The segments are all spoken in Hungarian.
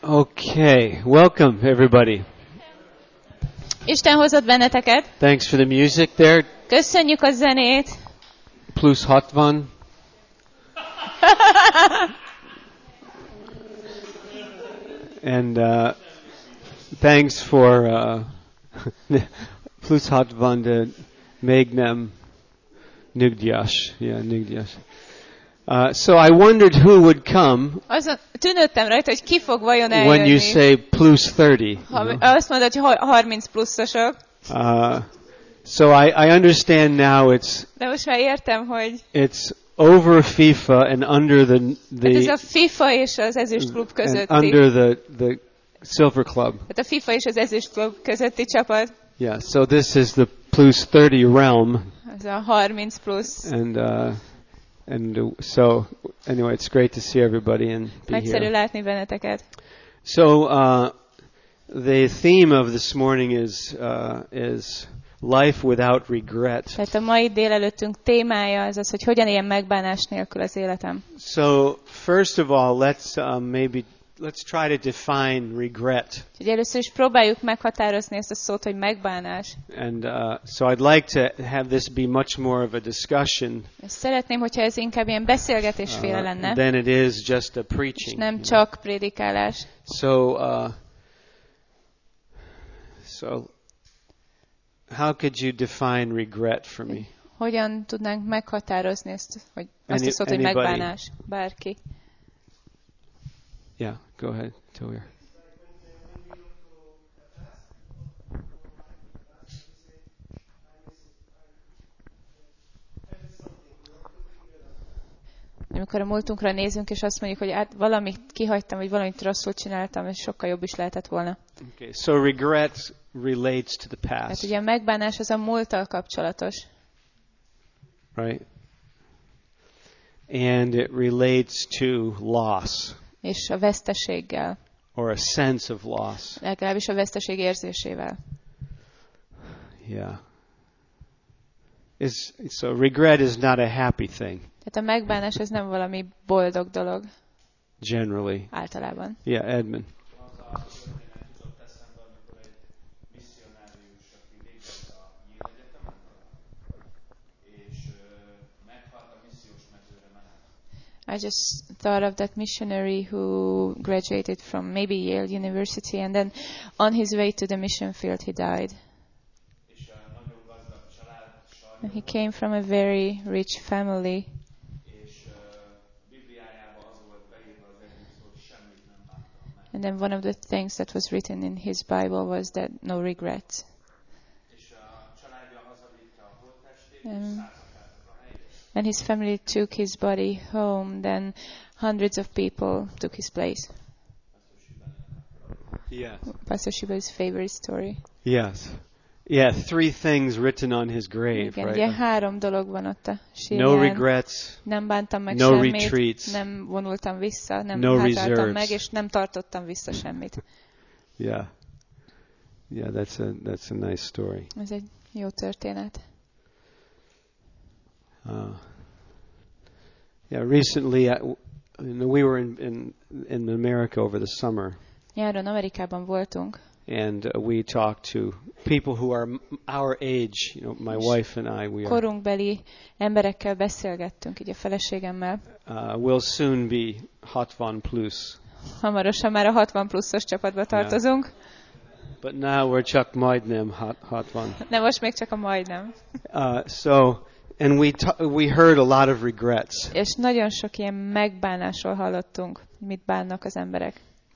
Okay, welcome everybody. Isten hozott benneteket. Thanks for the music there. Köszönjük a zenét. Plus 60. And thanks for Plus 60 de még nem nyugdíjas. Yeah, nyugdíjas. So I wondered who would come. Azon tűnődtem rajta, hogy ki fog vajon eljönni. When you say plus 30. Azt mondod, hogy 30 pluszosok. So I understand now De most már értem, hogy it's over FIFA and under hát ez a FIFA és az Ezüst Klub közötti. Under the Silver Club. Hát a FIFA és az Ezüst Klub közötti csapat. Yeah, so this is the plus 30 realm. Ez a 30 plusz. And so anyway, it's great to see everybody and be Nagyszerű here. látni benneteket. So the theme of this morning is life without regret. Tehát a mai délelőttünk témája az, hogy hogyan éljen megbánás nélkül az életem. So first of all, let's try to define regret. Úgyhogy először is próbáljuk meghatározni ezt a szót, hogy megbánás. And so I'd like to have this be much more of a discussion. És szeretném, hogyha ez inkább ilyen beszélgetésféle lenne. Than it is just a És preaching. nem csak prédikálás. So how could you define regret for me? Hogyan tudnánk meghatározni ezt, hogy azt a szót, hogy megbánás? Bárki. Yeah, go ahead, Tower. Amikor a múltunkra nézünk, és azt mondjuk, hogy hát valamit kihagytam, vagy valamit rosszul csináltam, és sokkal jobb is lehetett volna. Okay, so regret relates to the past. Hát ugye a megbánás az a múlttal kapcsolatos. Right? And it relates to loss. És a veszteséggel. Or a sense of loss. Legalábbis a veszteség érzésével. Yeah. So regret is not a happy thing. Tehát a megbánás ez nem valami boldog dolog. Generally. Általában. Yeah, Edmund. I just thought of that missionary who graduated from maybe Yale University, and then on his way to the mission field he died. And he came from a very rich family. And then one of the things that was written in his Bible was that no regrets. And his family took his body home, then hundreds of people took his place. Yes. Pastor Shiba's favorite story. Yes. Yeah, 3 things written on his grave, igen, right? ugye 3 dolog van ott a sírján. No regrets. Nem bántam meg no semmit. Retreats, nem vonultam vissza, nem no hátráltam reserves. meg, és nem tartottam vissza semmit. Yeah. Yeah, that's a nice story. Ez egy jó történet. Yeah, recently we were in America over the summer. Nyáron Amerikában voltunk. And we talked to people who are our age, my wife and I. We are. Korunkbeli emberekkel beszélgettünk, így a feleségemmel. We'll soon be 60 plus. Hamarosan már a 60 pluszos csapatba tartozunk. Yeah. But now we're csak majdnem 60. De most még csak a majdnem. And we heard a lot of regrets. És nagyon sok ilyen megbánásról hallottunk, mit bánnak az emberek.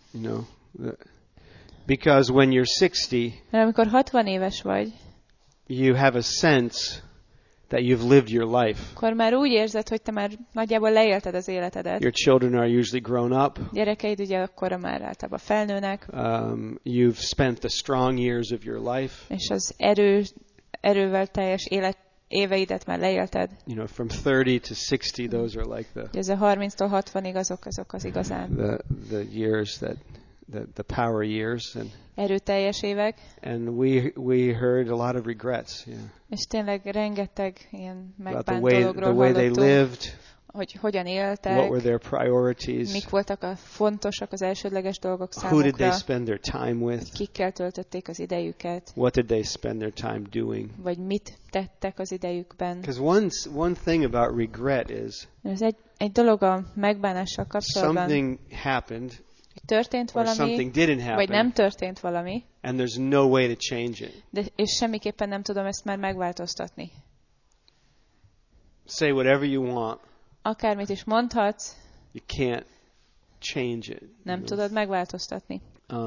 Because when you're 60, mert amikor 60 éves vagy, you have a sense that you've lived your life. Akkor már úgy érzed, hogy te már nagyjából leélted az életedet. Your children are usually grown up. Gyerekeid ugye akkorra már általában felnőnek. You've spent the strong years of your life. És az erővel teljes éveidet már leélted. From 30 to 60, those are like ez a 30-tól 60-ig azok az igazán. The years that the power years and erőteljes évek. And we heard a lot of regrets. Yeah. És tényleg rengeteg ilyen megbánt dologról hallottunk. The way they lived. hogy hogyan éltek, what were their priorities, mik voltak a fontosak, az elsődleges dolgok who did they számukra, spend their time with, kikkel töltötték az idejüket, what did they spend their time doing. vagy mit tettek az idejükben. Because one thing about regret is Ez egy dolog a megbánással kapcsolatban, something happened hogy történt or valami, something didn't vagy nem happen, történt valami, and there's no way to change it. és semmiképpen nem tudom ezt már megváltoztatni. Say whatever you want, Akármit is mondhatsz, you can't change it. nem tudod megváltoztatni.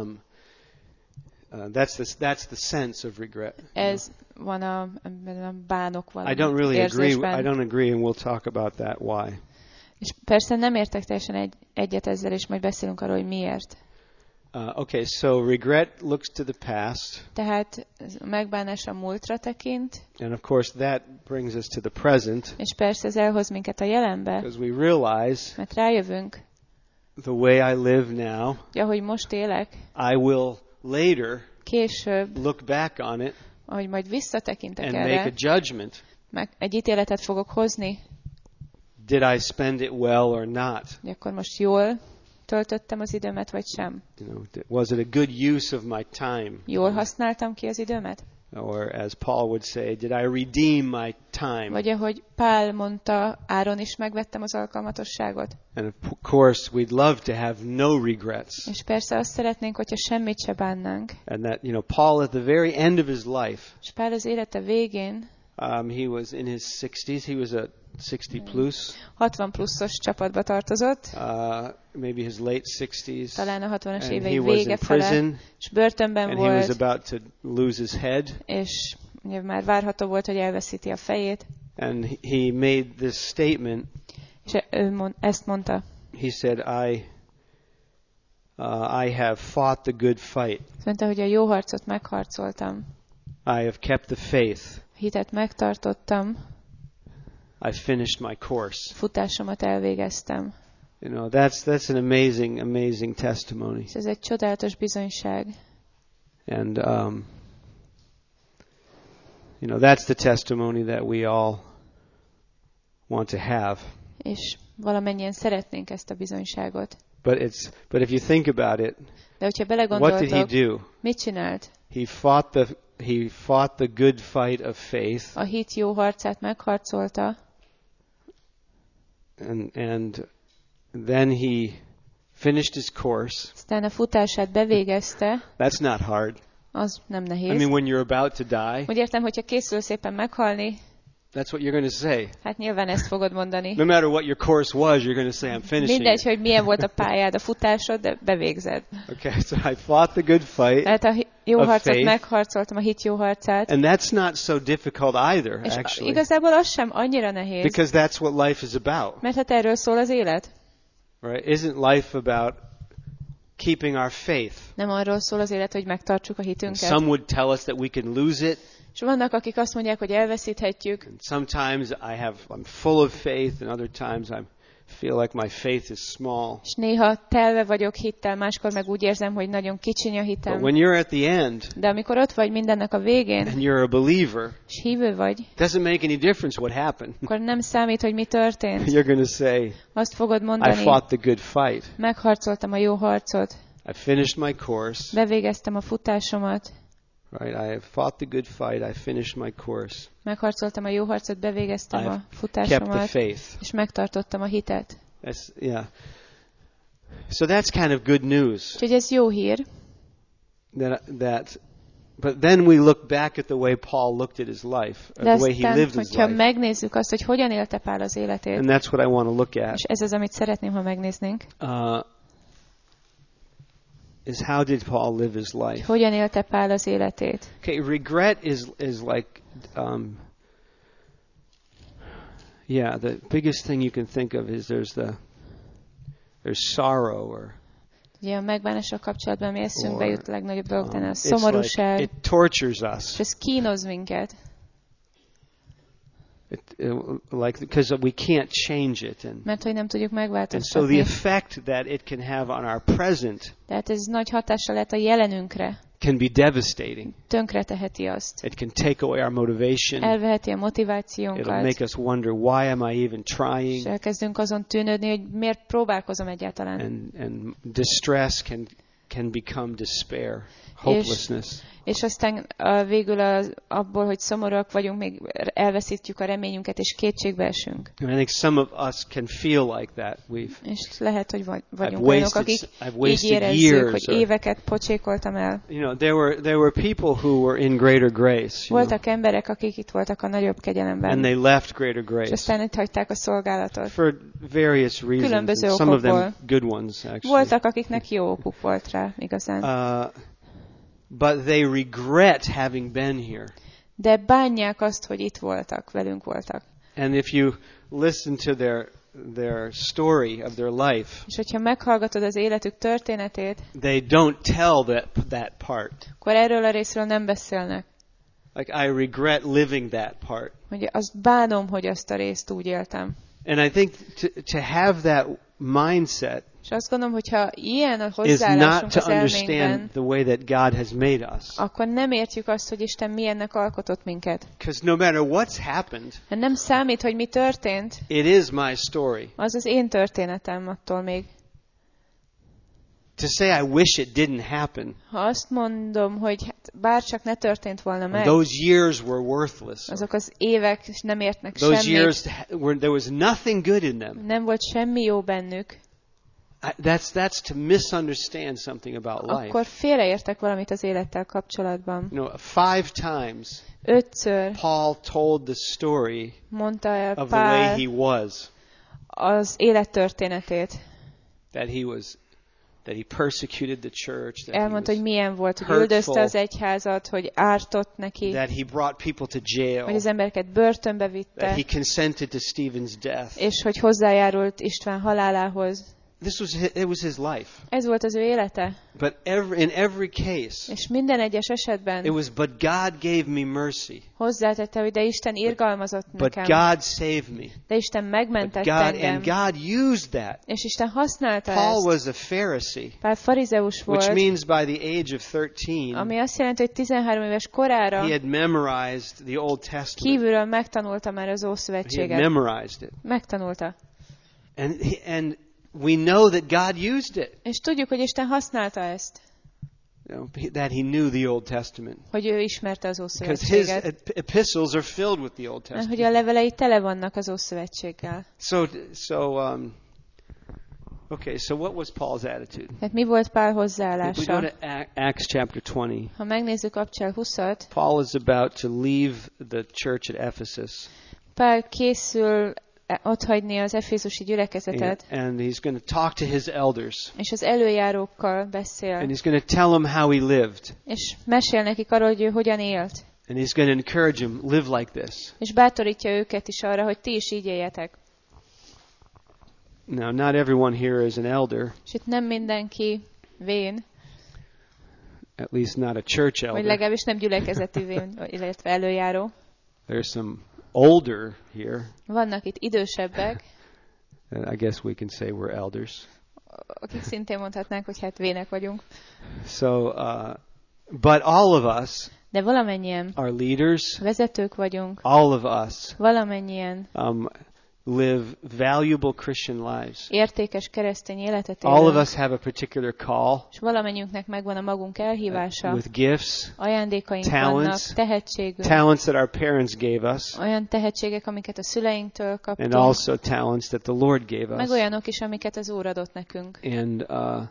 That's the sense of regret. Ez van a bánok valami I don't really agree. érzésben. I don't agree, and we'll talk about that. Why? És persze nem értek teljesen egyet ezzel, és majd beszélünk arról, hogy miért. Okay, so regret looks to the past, Tehát a megbánás a múltra tekint, and of course that brings us to the present, és persze ez elhoz minket a jelenbe, because we realize mert rájövünk, the way I live now, hogy ahogy most élek, I will later később, look back on it ahogy majd visszatekintek and make erre, a judgment. meg egy ítéletet fogok hozni, Did I spend it well or not? hogy akkor most jól töltöttem az időmet, vagy sem. You know, was it a good use of my time? Jól használtam ki az időmet? Or as Paul would say, did I redeem my time? Vagy ahogy Pál mondta, áron is megvettem az alkalmatosságot. And of course, we'd love to have no regrets. És persze azt szeretnénk, hogyha semmit se bánnánk. And that, Paul at the very end of his life, És Pál az élete végén, he was in his 60s. He was a 60 plus. 60 pluszos csapatba tartozott, Maybe his late 60s. talán a 60-as And évei he was vége in fele, prison. és börtönben And he was volt, about to lose his head. és ugye már várható volt, hogy elveszíti a fejét. And he made this statement. És ezt mondta. He said, I have fought the good fight. Azt mondta, hogy a jó harcot megharcoltam. I have kept the faith. Hitet megtartottam. I finished my course. Futásomat elvégeztem. That's an amazing testimony. És ez egy csodálatos bizonyság. And that's the testimony that we all want to have. És valamennyien szeretnénk ezt a bizonyságot. But if you think about it, De hogyha what did he belegondoltok, do? mit csinált? He fought the good fight of faith, A hit jó harcát megharcolta, and then he finished his course. aztán a futását bevégezte, That's not hard. az nem I nehéz. mean, when you're about to die, Úgy értem, hogyha készül szépen meghalni, that's what you're going to say. hát nyilván ezt fogod mondani. No matter what your course was, you're going to say, I'm finishing Mindegy, it. hogy milyen volt a pályád, a futásod, de bevégzed. Okay, so I fought the good fight. Tehát a jó Of harcot faith. megharcoltam, a hit jó harcát. And that's not so difficult either, És actually. igazából az sem annyira nehéz, Because that's what life is about. mert hát erről szól az élet. Right? Isn't life about keeping our faith? Nem arról szól az élet, hogy megtartsuk a hitünket. Some would tell us that we can lose it. És vannak, akik azt mondják, hogy elveszíthetjük. And sometimes I'm full of faith, and other times I feel like my faith is small. És néha telve vagyok hittel, máskor meg úgy érzem, hogy nagyon kicsiny a But hitem. when you're at the end De amikor ott vagy mindennek a végén, and you're a believer, és hívő vagy, it doesn't make any difference what happened. akkor nem számít, hogy mi történt. You're going to say, Azt fogod I mondani, fought the good fight. megharcoltam a jó harcot, I finished my course. bevégeztem a futásomat, Right? I have fought the good fight. I finished my course. megharcoltam a jó harcot, bevégeztem I've a Kept the futásomat, faith. és megtartottam a hitet. So that's kind of good news. Úgyhogy ez jó hír. But then we look back at the way Paul looked at his life, or De the way he aztán, lived his hogyha life. megnézzük azt, hogy hogyan élte Pál az életét, And that's what I want to look at. és ez az, amit szeretném, ha megnéznénk, Is how did Paul live his life? hogyan élte Pál az életét. Okay, regret is like, the biggest thing you can think of is there's sorrow, or Ugye a megbánással kapcsolatban mi eszünkbe jut a legnagyobb dolog, de a it's szomorúság, like it tortures us. és ez kínoz minket, Because we can't change it, mert hogy nem tudjuk and so the megváltoztatni. effect that it can have on our present Tehát ez nagy hatással lehet a jelenünkre, can be devastating. Tönkreteheti azt. It can take away our motivation. Elveheti a It'll motivációnkat. make us wonder, why am I even És trying? elkezdünk azon tűnődni, hogy miért próbálkozom egyáltalán. And distress can become despair, hopelessness. És aztán végül abból, hogy szomorúak vagyunk, még elveszítjük a reményünket, és kétségbe esünk. And I think some of us can feel like that. És lehet, hogy vagyunk I've olyanok, akik így érezzük, hogy éveket pocsékoltam el. You know, there were people who were in greater grace. Voltak emberek, akik itt voltak a nagyobb kegyelemben. And they left greater És grace. aztán itt hagyták a szolgálatot. For various reasons. Különböző And some of them okokból. good ones, actually. Voltak, akiknek jó okuk volt rá, igazán. But they regret having been here. De bánják azt, hogy itt voltak, velünk voltak. And if you listen to their story of their life, És hogyha meghallgatod az életük történetét, they don't tell that part. akkor erről a részről nem beszélnek. Like, I regret living that part. Hogy azt bánom, hogy azt a részt úgy éltem. And I think to have that mindset És azt gondolom, hogyha ilyen a is hozzáállásunk not to az elménkben, understand the way that God has made us. akkor nem értjük azt, hogy Isten milyennek alkotott minket. Because no matter what's happened, Mert nem számít, hogy mi történt, it is my story. az az én történetem attól még. To say I wish it didn't happen, Ha azt mondom, hogy hát bárcsak ne történt volna meg, those years were worthless. azok az évek nem értnek Those semmit, years there was nothing good in them. nem volt semmi jó bennük, That's to misunderstand something about life. akkor félreértek valamit az élettel kapcsolatban. You know, 5 times 5-ször Paul told the story mondta el of the way Pál he was, az élettörténetét. that he persecuted the church, that he Elmondta, hogy was, milyen volt, hogy hurtful, üldözte az egyházat, hogy ártott neki, that he brought people to jail, hogy az embereket börtönbe that vitte, he consented to Stephen's death. és hogy hozzájárult István halálához. It was his life. Ez volt az ő élete. But in every case, És minden egyes it esetben was, but God gave me mercy. hozzátette, hogy de Isten irgalmazott But nekem. God saved me. De Isten megmentett And engem. God used that. És Isten használta Paul ezt. was a Pharisee, Pál farizeus which volt, means by the age of 13, ami azt jelenti, hogy 13 éves korára he had memorized the Old Testament. kívülről megtanulta már az He had Ószövetséget. memorized it. Megtanulta. And we know that God used it. És tudjuk, hogy Isten használta ezt. That he knew the Old Testament. Hogy ő ismerte az Because his Ószövetséget. epistles are filled with the Old Mert hogy Testament. a levelei tele vannak az Ószövetséggel. Okay, so what was Paul's attitude? Tehát mi volt Pál If we go hozzáállása? to Acts chapter 20, Ha megnézzük Abcsel 20-at, Paul is about to leave the church at Ephesus. Pál készül otthagyni az efézusi gyülekezetet, And he's going to talk to his elders. és az előjárókkal beszél, And he's going to tell them how he lived. és mesél nekik arról, hogy ő hogyan élt, And he's going to encourage them, live like this. és bátorítja őket is arra, hogy ti is így éljetek. Now, not everyone here is an elder, És itt nem mindenki vén, at least not a church vagy elder. legalábbis nem gyülekezeti vén, illetve előjáró. There's some older here. Vannak itt idősebbek, I guess we can say we're elders. akik szintén mondhatnánk, hogy hát vének vagyunk. So, but all of us De valamennyien are leaders. vezetők vagyunk, All of us valamennyien live valuable Christian lives. értékes keresztény életet All of élünk, us have a particular call és valamennyiünknek megvan a magunk elhívása, with gifts, ajándékaink talents, vannak, tehetségünk, talents that our parents gave us, olyan tehetségek, amiket a szüleinktől and kaptunk, also talents that the Lord gave meg us. olyanok is, amiket az Úr adott nekünk. And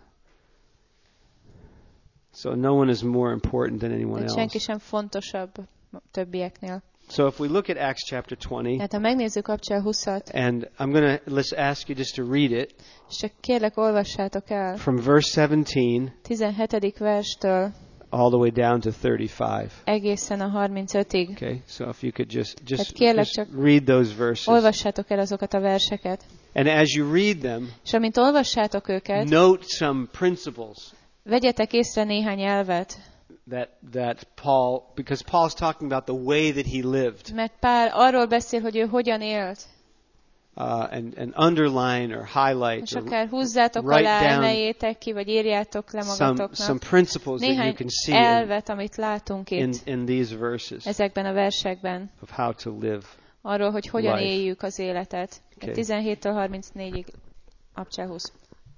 so no one is more important than anyone Tehát senki else. sem fontosabb többieknél. So if we look at Acts chapter 20, Tehát ha megnézzük Abcsel 20-at, and let's ask you just to read it és csak kérlek, olvassátok el from verse 17 17. verstől all the way down to 35. egészen a 35-ig. Okay, so if you could just kérlek just csak read those verses. Olvassátok el azokat a verseket. And as you read them, És amint olvassátok őket, note some principles vegyetek észre néhány elvet, that Paul, because Paul's talking about the way that he lived. mert Pál arról beszél, hogy ő hogyan élt. and underline or highlight És or akár húzzátok write alá, down emeljétek ki, vagy írjátok le some magatoknak principles that you néhány can see elvet, amit látunk itt in these verses ezekben a versekben, of how to live. arról, hogy hogyan Life. éljük az életet. Okay. 17-től 34-ig, Abcsel 20.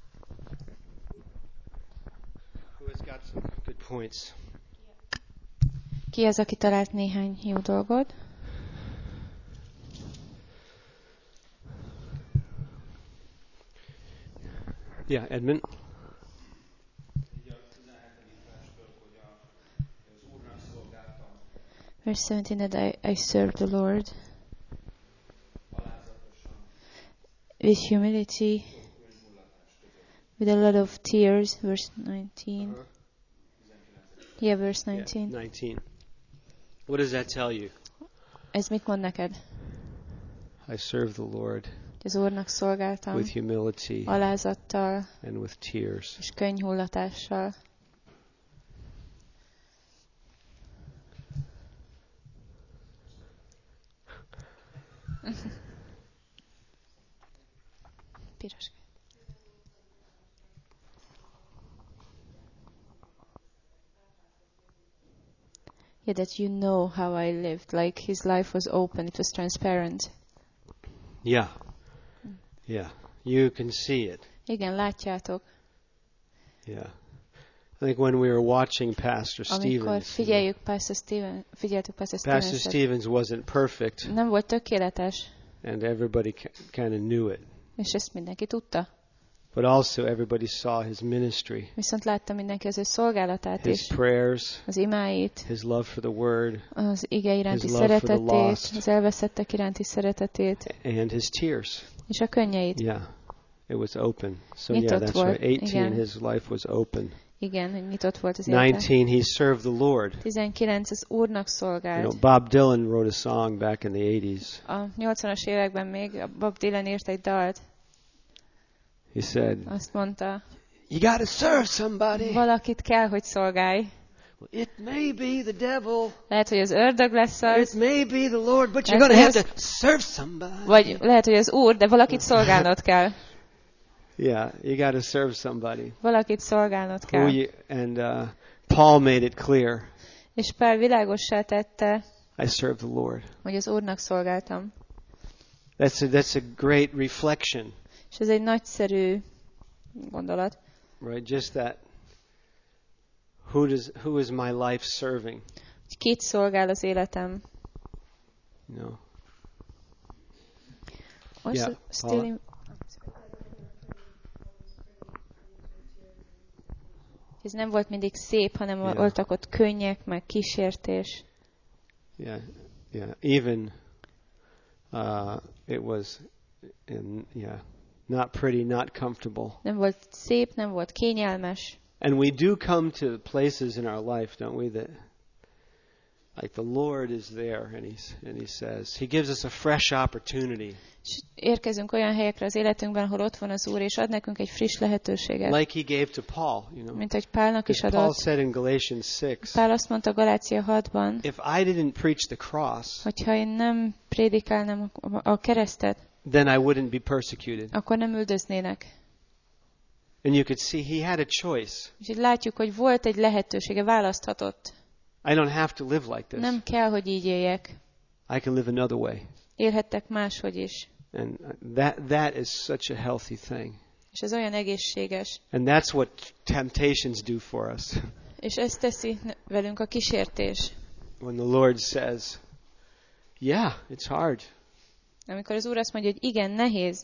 Who has got some good points? Ki az, aki talált néhány jó dolgot? Yeah, Edmund. Verse 17, that I serve the Lord with humility, with a lot of tears. Verse 19. Yeah, verse 19. Yeah, 19. What does that tell you? Ez mit mond neked? I serve the Lord Az Úrnak szolgáltam with humility alázattal and with tears. és könnyhullatással. Piros. Yeah, that you know how I lived. Like his life was open, it was transparent. Yeah. Yeah. You can see it. Igen, látjátok. Yeah. I think when we were watching Pastor Amikor Stevens, figyeltük Pastor Pastor Stevens-et, Stevens wasn't perfect, nem volt tökéletes, and everybody kind of knew it. és ezt mindenki tudta. But also everybody saw his ministry, Viszont látta mindenki az ő szolgálatát his is, prayers, az imáit, his love for the Word, az ige iránti his love for the szeretetét, lost. az elveszettek iránti szeretetét, and his tears. és a könnyeit. Yeah. It was open. So Nyitott yeah, that's volt, right. 18, igen. his life was open. Igen, hogy nyitott volt az élete. 19, he served the Lord. 19, az Úrnak You szolgált. know, Bob Dylan wrote a song back in the 80s. A 80-as években még a Bob Dylan írt egy dalt. He said, Azt mondta, you got to serve somebody. valakit kell, hogy szolgálj. Well, it may be the devil. Lehet, hogy az ördög lesz It az, may be the Lord, but you're That's going to have yes. to serve somebody. vagy lehet, hogy az Úr, de valakit szolgálnod kell. Yeah, you got to serve somebody. Valakit szolgálnod kell. And Paul made it clear. És Pál világossá tette, I serve the Lord. hogy az Úrnak szolgáltam. That's a great reflection, És ez egy nagyszerű gondolat. right? Just that. Who is my life serving? Hogy kit szolgál az életem. You know. Also, Yeah, still Paula? in... Ez nem volt mindig szép, hanem Yeah. voltak ott könnyek, meg kísértés. Yeah. Even it was, not pretty, not comfortable. Nem volt szép, nem volt kényelmes. And we do come to places in our life, don't we, that like the Lord is there, and He says He gives us a fresh opportunity. És érkezünk olyan helyekre az életünkben, ahol ott van az Úr, és ad nekünk egy friss lehetőséget. Like He gave to Paul, Mint ahogy Pálnak is Because Paul adott. said in Galatians 6, Pál azt mondta Galácia 6-ban, if I didn't preach the cross, hogyha én nem prédikálnám a keresztet, then I wouldn't be persecuted. akkor nem üldöznének. And you could see he had a choice. És így látjuk, hogy volt egy lehetősége, választhatott. I don't have to live like this. Nem kell, hogy így éljek. I can live another way. Élhettek máshogy is. And that is such a healthy thing. És ez olyan egészséges. And that's what temptations do for us. És ezt teszi velünk a kísértés. When the Lord says, yeah, it's hard. Amikor az Úr azt mondja, hogy igen, nehéz.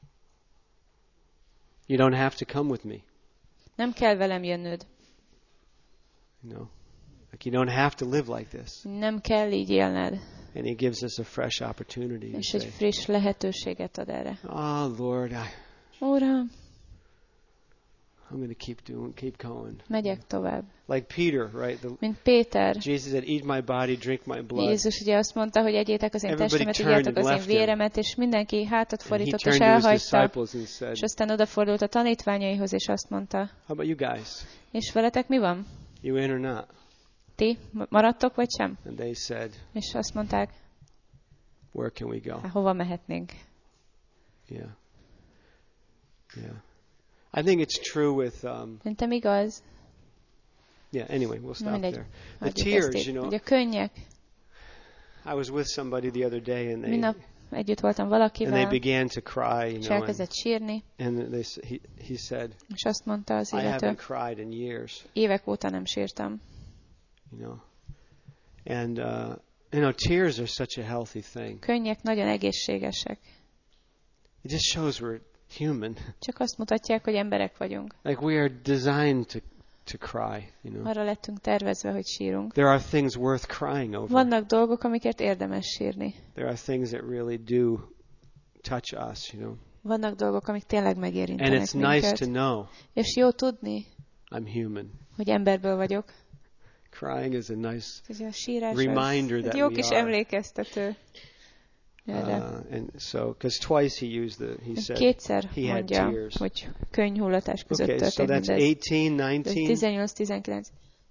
You don't have to come with me. Nem kell velem jönnöd. You know, like you don't have to live like this. Nem kell így élned. And He gives us a fresh opportunity to És egy say, friss lehetőséget ad erre. oh Lord, Uram, I'm going to keep going. megyek tovább. Like Peter, right? Mint Péter. Jesus said, eat my body, drink my blood. Jézus ugye azt mondta, hogy egyétek az én Everybody testemet, turned igyatok and az én left him. véremet, és mindenki hátat And he fordított és turned to his elhagyta. disciples and said, És aztán odafordult a tanítványaihoz, és azt mondta, how about you guys? és veletek mi van? You in or not? Ti maradtok, vagy sem? And they said, És azt mondták, where can we go? hát hova mehetnénk? Yeah. Yeah. I think it's true with Szerintem igaz. yeah, anyway, we'll stop Mindegy. there. The Hagyjuk tears, ezt itt. you know. Ugye a könnyek. I was with somebody the other day and Minap együtt voltam they valakivel, began to cry, és elkezdett sírni, and he said, és azt mondta az I illető, haven't cried in years, évek óta nem sírtam. you know. And you know, tears are such a healthy thing. Könnyek nagyon egészségesek. It just shows we're human. Csak azt mutatják, hogy emberek vagyunk. Like we are designed to cry, you know. Arra lettünk tervezve, hogy sírunk. There are things worth crying over. Vannak dolgok, amiket érdemes sírni. There are things that really do touch us, you know. Vannak dolgok, amik tényleg And megérintenek it's nice minket. to know És jó tudni, I'm human. hogy emberből vagyok. Crying is a nice Ugye a sírás reminder az that egy jó we kis are. emlékeztető. Erre. And so, because twice he said Kétszer he had mondja, tears. hogy könnyhullatás között Okay, so történt that's mindez. 18, 19. 18-19.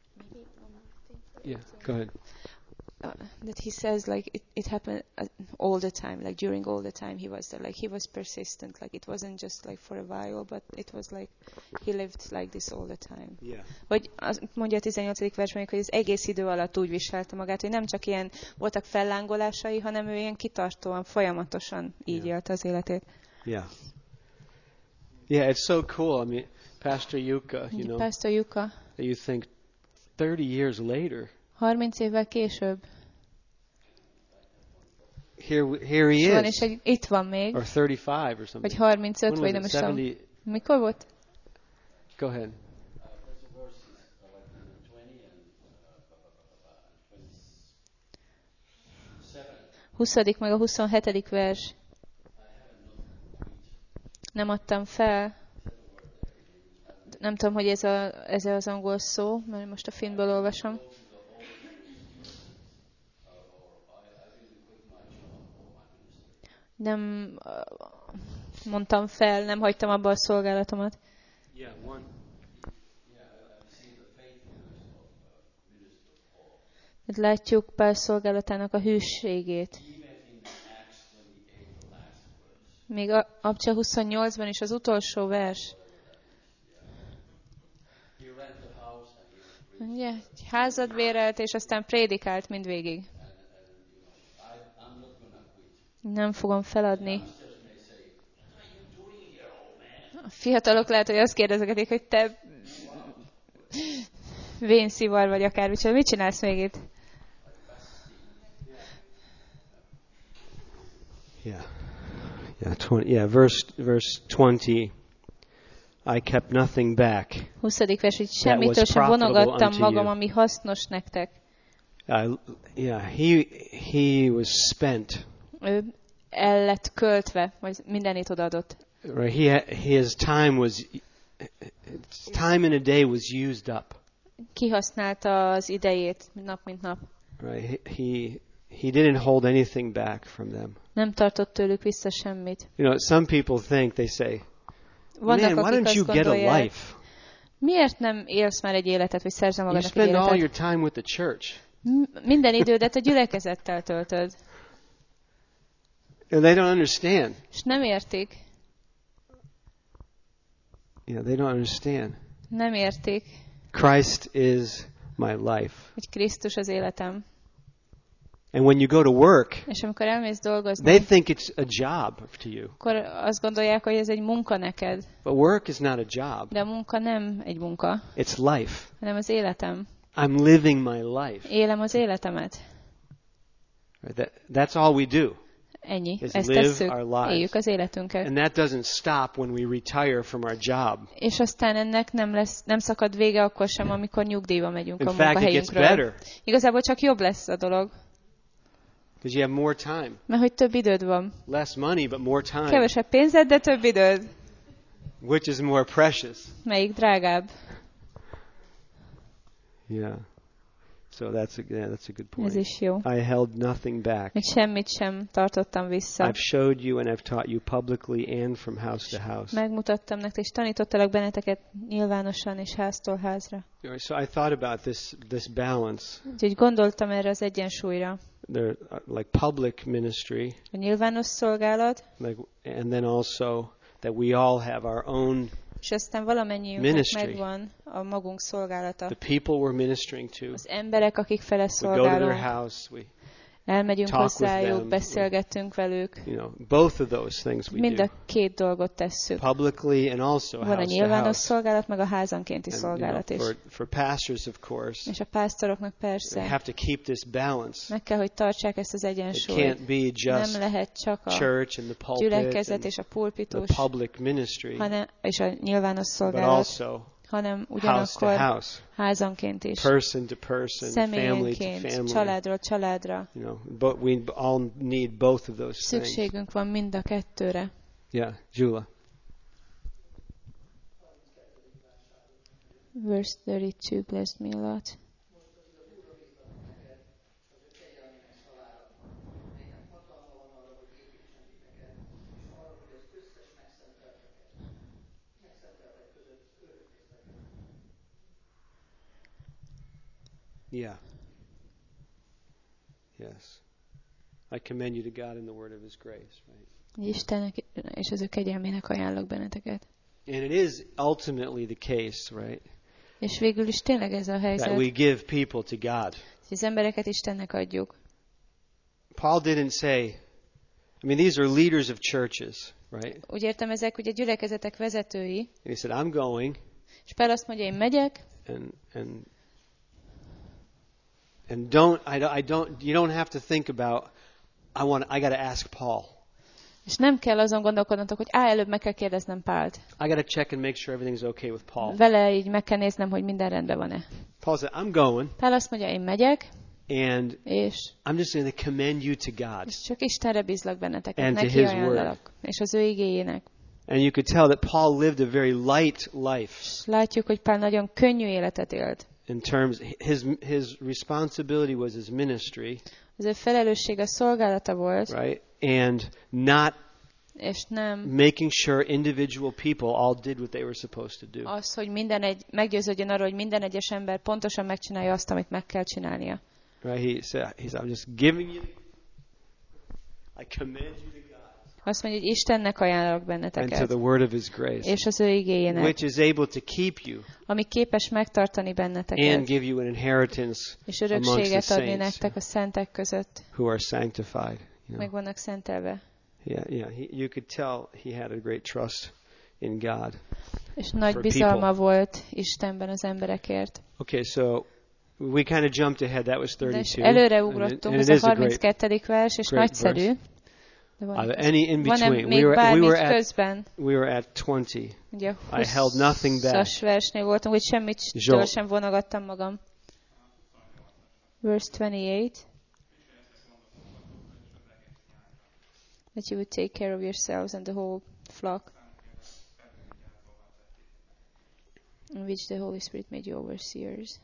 Yeah, go ahead. That he says like it happened all the time, like during all the time he was there, like he was persistent, like it wasn't just like for a while, but it was like he lived like this all the time. Yeah. Vagy mondja a 18. versben, hogy az egész idő alatt úgy viselte magát, hogy nem csak ilyen voltak fellángolásai, hanem ő ilyen kitartóan, folyamatosan így élte az életét. Yeah. Yeah, it's so cool. I mean, Pastor Yuka, you know, Pastor Yuka, that you think 30 years later, 30 évvel később, here he van, is, és itt van még, or 35 or something. vagy 35, When vagy was nem it? is tudom. 70? Mikor volt? Go ahead. 20. meg a 27. vers. Nem adtam fel. Nem tudom, hogy ez az angol szó, mert most a finnből olvasom. Nem mondtam fel, nem hagytam abba a szolgálatomat. Yeah, one. Látjuk Pál szolgálatának a hűségét. Még Abcsa 28-ban is az utolsó vers. Ugye, egy házat bérelt, és aztán prédikált mindvégig. Nem fogom feladni. A fiatalok lehet, hogy azt kérdezegetik, hogy te vénszivar vagy akár, úgyhogy mit csinálsz még itt? Verse 20. I kept nothing back. 20. vers, hogy semmitől sem vonogattam magam, ami hasznos nektek. He was spent. Ő el lett költve, vagy mindenit odaadott. Right, his time in a day was used up. Kihasználta az idejét nap mint nap. Right, he didn't hold anything back from them. Nem tartott tőlük vissza semmit. You know, some people think, they say, Vannak, man, why don't you get a life? Miért nem élsz már egy életet, vagy szerzel You magadnak egy spend all életet? your time with the church. Minden idődet a gyülekezettel töltöd. And they don't understand. És nem értik. Yeah, they don't understand. Nem értik, Christ is my life. hogy Krisztus az életem. And when you go to work, És amikor elmész dolgozni, they think it's a job to you. akkor azt gondolják, hogy ez egy munka neked. But work is not a job. De a munka nem egy munka, It's life. hanem az életem. I'm living my life. Élem az életemet. That's all we do. Ennyi. Is Ezt live tesszük. our lives. Éljük az életünket. And that doesn't stop when we retire from our job. És aztán ennek nem szakad vége akkor sem, amikor nyugdíjba megyünk a In fact, it gets munkahelyünkről. better. Igazából csak jobb lesz a dolog. Because you have more time. Mert hogy több időd van. Less money, but more time. Kevesebb pénzed, de több időd. Which is more precious. Melyik drágább? Yeah. So that's a good point. Ez is jó. I held nothing back. Még semmit sem tartottam vissza. I've showed you and I've taught you publicly and from house to house. Megmutattam nektek, és tanítottalak benneteket nyilvánosan és háztól házra. So I thought about this balance. Úgyhogy gondoltam erre az egyensúlyra. they're like public ministry, a nyilvános szolgálat, like, and then also that we all have our own és aztán valamennyiünknek ministry. megvan a magunk szolgálata. The people we're ministering to. Az emberek, akik fele We go to their szolgálunk, house. We, elmegyünk talk with hozzájuk, them. beszélgetünk velük. you know, both of those things we Mind do a két dolgot tesszük. publicly and also Van a house to nyilvános house. szolgálat, meg a házankénti And, szolgálat is. for pastors, of course, És a pásztoroknak they persze have to keep this balance. meg kell, hogy tartsák ezt az It egyensúlyt. can't be just Nem lehet csak a church and the pulpit gyülekezet and és a the pulpitus, public ministry, és a nyilvános but szolgálat, also hanem house to ugyanakkor house, házanként is, person to person, family to személyenként, family. családról családra. You know, but we all need both of those things. Szükségünk van mind a kettőre. Yeah, Jula. Verse 32 blessed me a lot. Yeah. Yes. I commend you to God in the word of His grace, right? Istennek és az ő kegyelmének ajánlok benneteket. And it is ultimately the case, right? És végül is tényleg ez a That helyzet, we give people to God. hogy az embereket Istennek adjuk. Paul didn't say, I mean, these are leaders of churches, right? Úgy értem, ezek ugye gyülekezetek vezetői, And he said, I'm going, és Pál azt mondja, én megyek, and you don't have to think about, I got to ask Paul. és nem kell azon gondolkodnotok, hogy előbb meg kell kérdeznem Pált. I got to check and make sure everything's okay with Paul. Vele így meg kell néznem, hogy minden rendben van-e. Paul said, I'm going, Pál azt mondja, én megyek, and és I'm just going to commend you to God. csak Istenre bízlak benneteket, And to neki his ajánlok, és az ő igéjének. And you could tell that Paul lived a very light life. És látjuk, hogy Pál nagyon könnyű életet élt. In terms, his responsibility was his ministry, Az ő felelőssége a szolgálata volt, right? And not és nem making sure individual people all did what they were supposed to do. az, hogy meggyőződjön arról, hogy minden egyes ember pontosan megcsinálja azt, amit meg kell csinálnia. Right? He said, I'm just giving you, I commend you to God. Azt mondja, hogy Istennek ajánlok And to benneteket, the word of His grace, és az ő igéjének, which is able to keep you ami képes megtartani and benneteket, give you an inheritance és amongst the örökséget adni saints nektek a szentek között. who are sanctified. Meg vannak szentelve. Yeah. You could tell he had a great trust in God. És nagy For bizalma people. volt Istenben az emberekért. Okay, so we kind of jumped ahead. That was De 32. előre ugrottunk, and ez it a is a great 32. vers, és great nagyszerű. verse. De van, Any in van-e between? még We bármi were at közben? 20. Ugye I held nothing back. 20-as versnél voltunk, hogy semmit Zsolt. sem vonogattam magam. Verse 28. That you would take care of yourselves and the whole flock, in which the Holy Spirit made you overseers.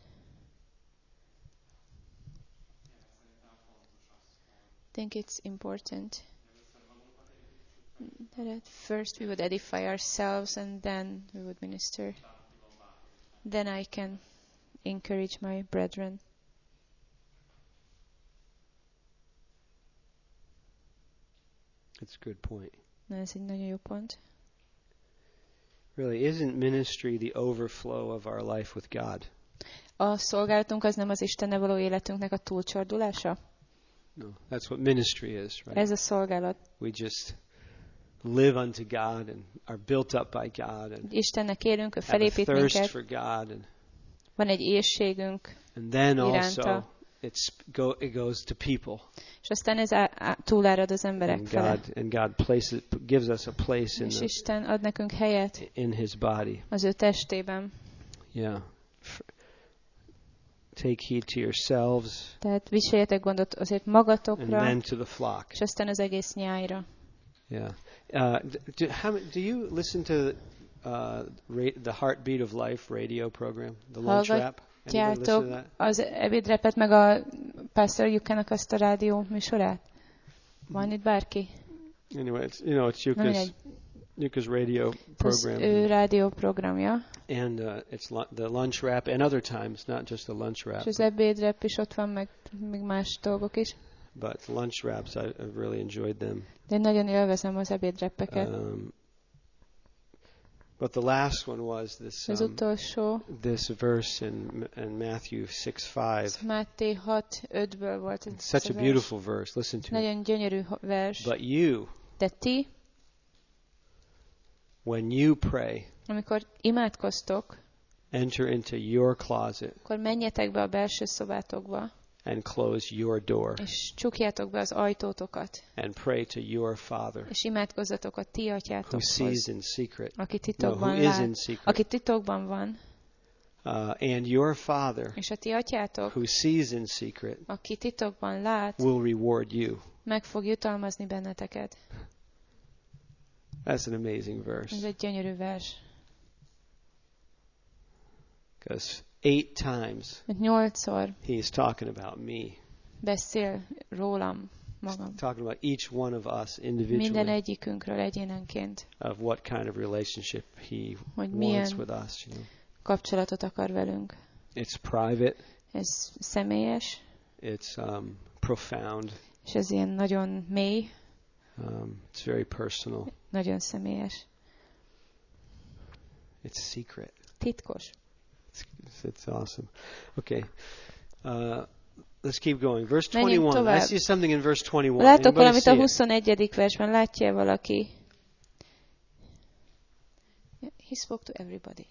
I think it's important that at first we would edify ourselves and then we would minister. Then I can encourage my brethren. That's a good point. Na, ez egy nagyon jó pont. Really, isn't ministry the overflow of our life with God? A szolgálatunk az nem az Istennel való életünknek a túlcsordulása? No, that's what ministry is, right? Ez a szolgálat. We just live unto God and are built up by God and Istennek élünk, ő have a felépít thirst minket, for God, van egy éhségünk, and then also iránta. it goes to people. és aztán ez túlárad az emberek fele. And God gives us a place És Isten ad nekünk helyet in His body. az ő testében. Yeah. Take heed to yourselves, Tehát viseljetek gondot azért and magatokra, then to the flock. és aztán az egész nyájra. Yeah. Do you listen to the Heartbeat of Life radio program, the Lunch Wrap? Anybody listen to that? Az ebédrepet, meg a Pastor Yukának azt a rádió műsorát? Van itt bárki? Anyway, it's Yuka's radio program. Az ő rádió programja. And it's the Lunch Wrap and other times, not just the Lunch Wrap. És az ebédrep is ott van, meg még más dolgok is. But lunch wraps, I've really enjoyed them. De én nagyon élvezem az ebédreppeket. But the last one was Az utolsó, this verse in Matthew 6:5. Máté 6:5-ből volt. It's such a beautiful verse. Listen to it. Nagyon gyönyörű vers. But you, De ti, when you pray, amikor imádkoztok, enter into your closet akkor menjetek be a belső szobátokba, and close your door és csukjátok be az ajtótokat, and pray to your Father és imádkozzatok a ti who atyátokhoz, sees in secret. aki No, titokban who is lát, in secret. aki titokban van, And your Father és a ti atyátok, who sees in secret aki titokban lát, will reward you. meg fog jutalmazni benneteket. That's an amazing verse. Ez egy gyönyörű vers. Because 8 times 8-szor he's talking about me. beszél rólam, magam. Talking about each one of us Minden individually egyikünkről egyénenként, of what kind of relationship he hogy wants milyen with us. You know, kapcsolatot akar velünk. it's private. Ez személyes, It's profound. és ez ilyen nagyon mély, It's very personal. nagyon személyes. It's secret. Titkos. It's awesome. Okay. Let's keep going. Verse Menjünk 21. I tovább. see something in verse 21. Látok Anybody valamit see a it? 21. versben, látja valaki? He spoke to everybody.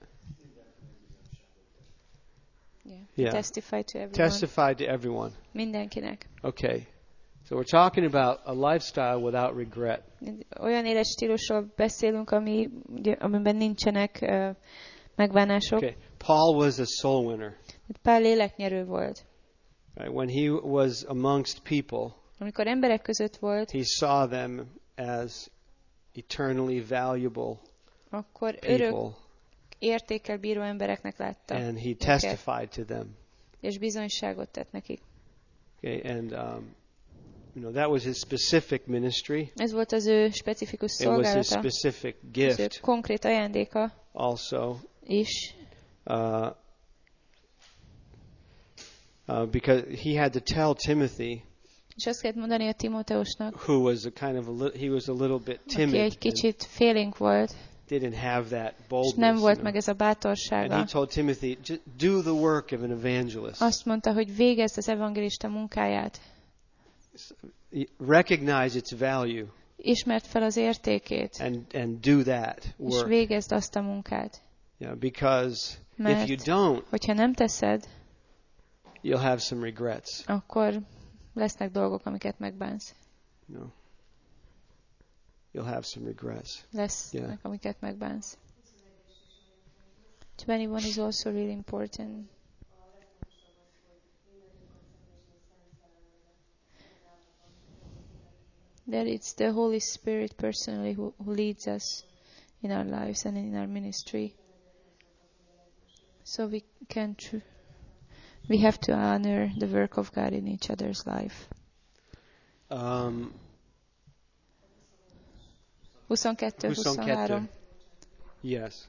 Yeah. Testify to everyone. Testify to everyone. Mindenkinek. Okay. So we're talking about a lifestyle without regret. Olyan életstílusról beszélünk, amiben nincsenek megbánások. Okay. Paul was a soul winner. Pál léleknyerő volt. Right? When he was amongst people, Amikor emberek között volt, he saw them as eternally valuable akkor örök people, értékkel bíró embereknek látta and he őket, testified to them. és bizonyságot tett nekik. Okay, and that was his specific ministry. Ez volt az ő specifikus It was his szolgálata, specific az ő gift konkrét ajándéka also, is, because he had to tell Timothy, és azt kellett mondani a Timóteusnak, who was he was a little bit aki timid, egy kicsit félénk volt, didn't have that és boldness. nem volt you know. meg ez a And bátorsága. he told Timothy, just do the work of an evangelist. Azt mondta, hogy végezd az evangelista munkáját. Recognize its value Ismerd fel az értékét, and do that és work. végezd azt a munkát. Yeah, because Mert if you don't, hogyha nem teszed, you'll have some regrets. akkor lesznek dolgok, amiket megbánsz. No. You'll have some regrets. Lesznek, amiket megbánsz. 21 is also really important. That it's the Holy Spirit personally who leads us in our lives and in our ministry. So we have to honor the work of God in each other's life. 22-23. Yes.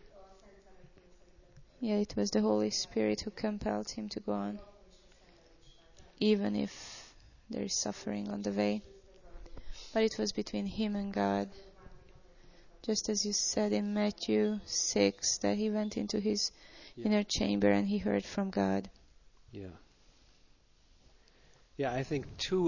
Yeah, it was the Holy Spirit who compelled him to go on, even if there is suffering on the way. But it was between him and God. Just as you said in Matthew 6, that he went into his inner chamber and he heard from God. Yeah. Yeah, I think two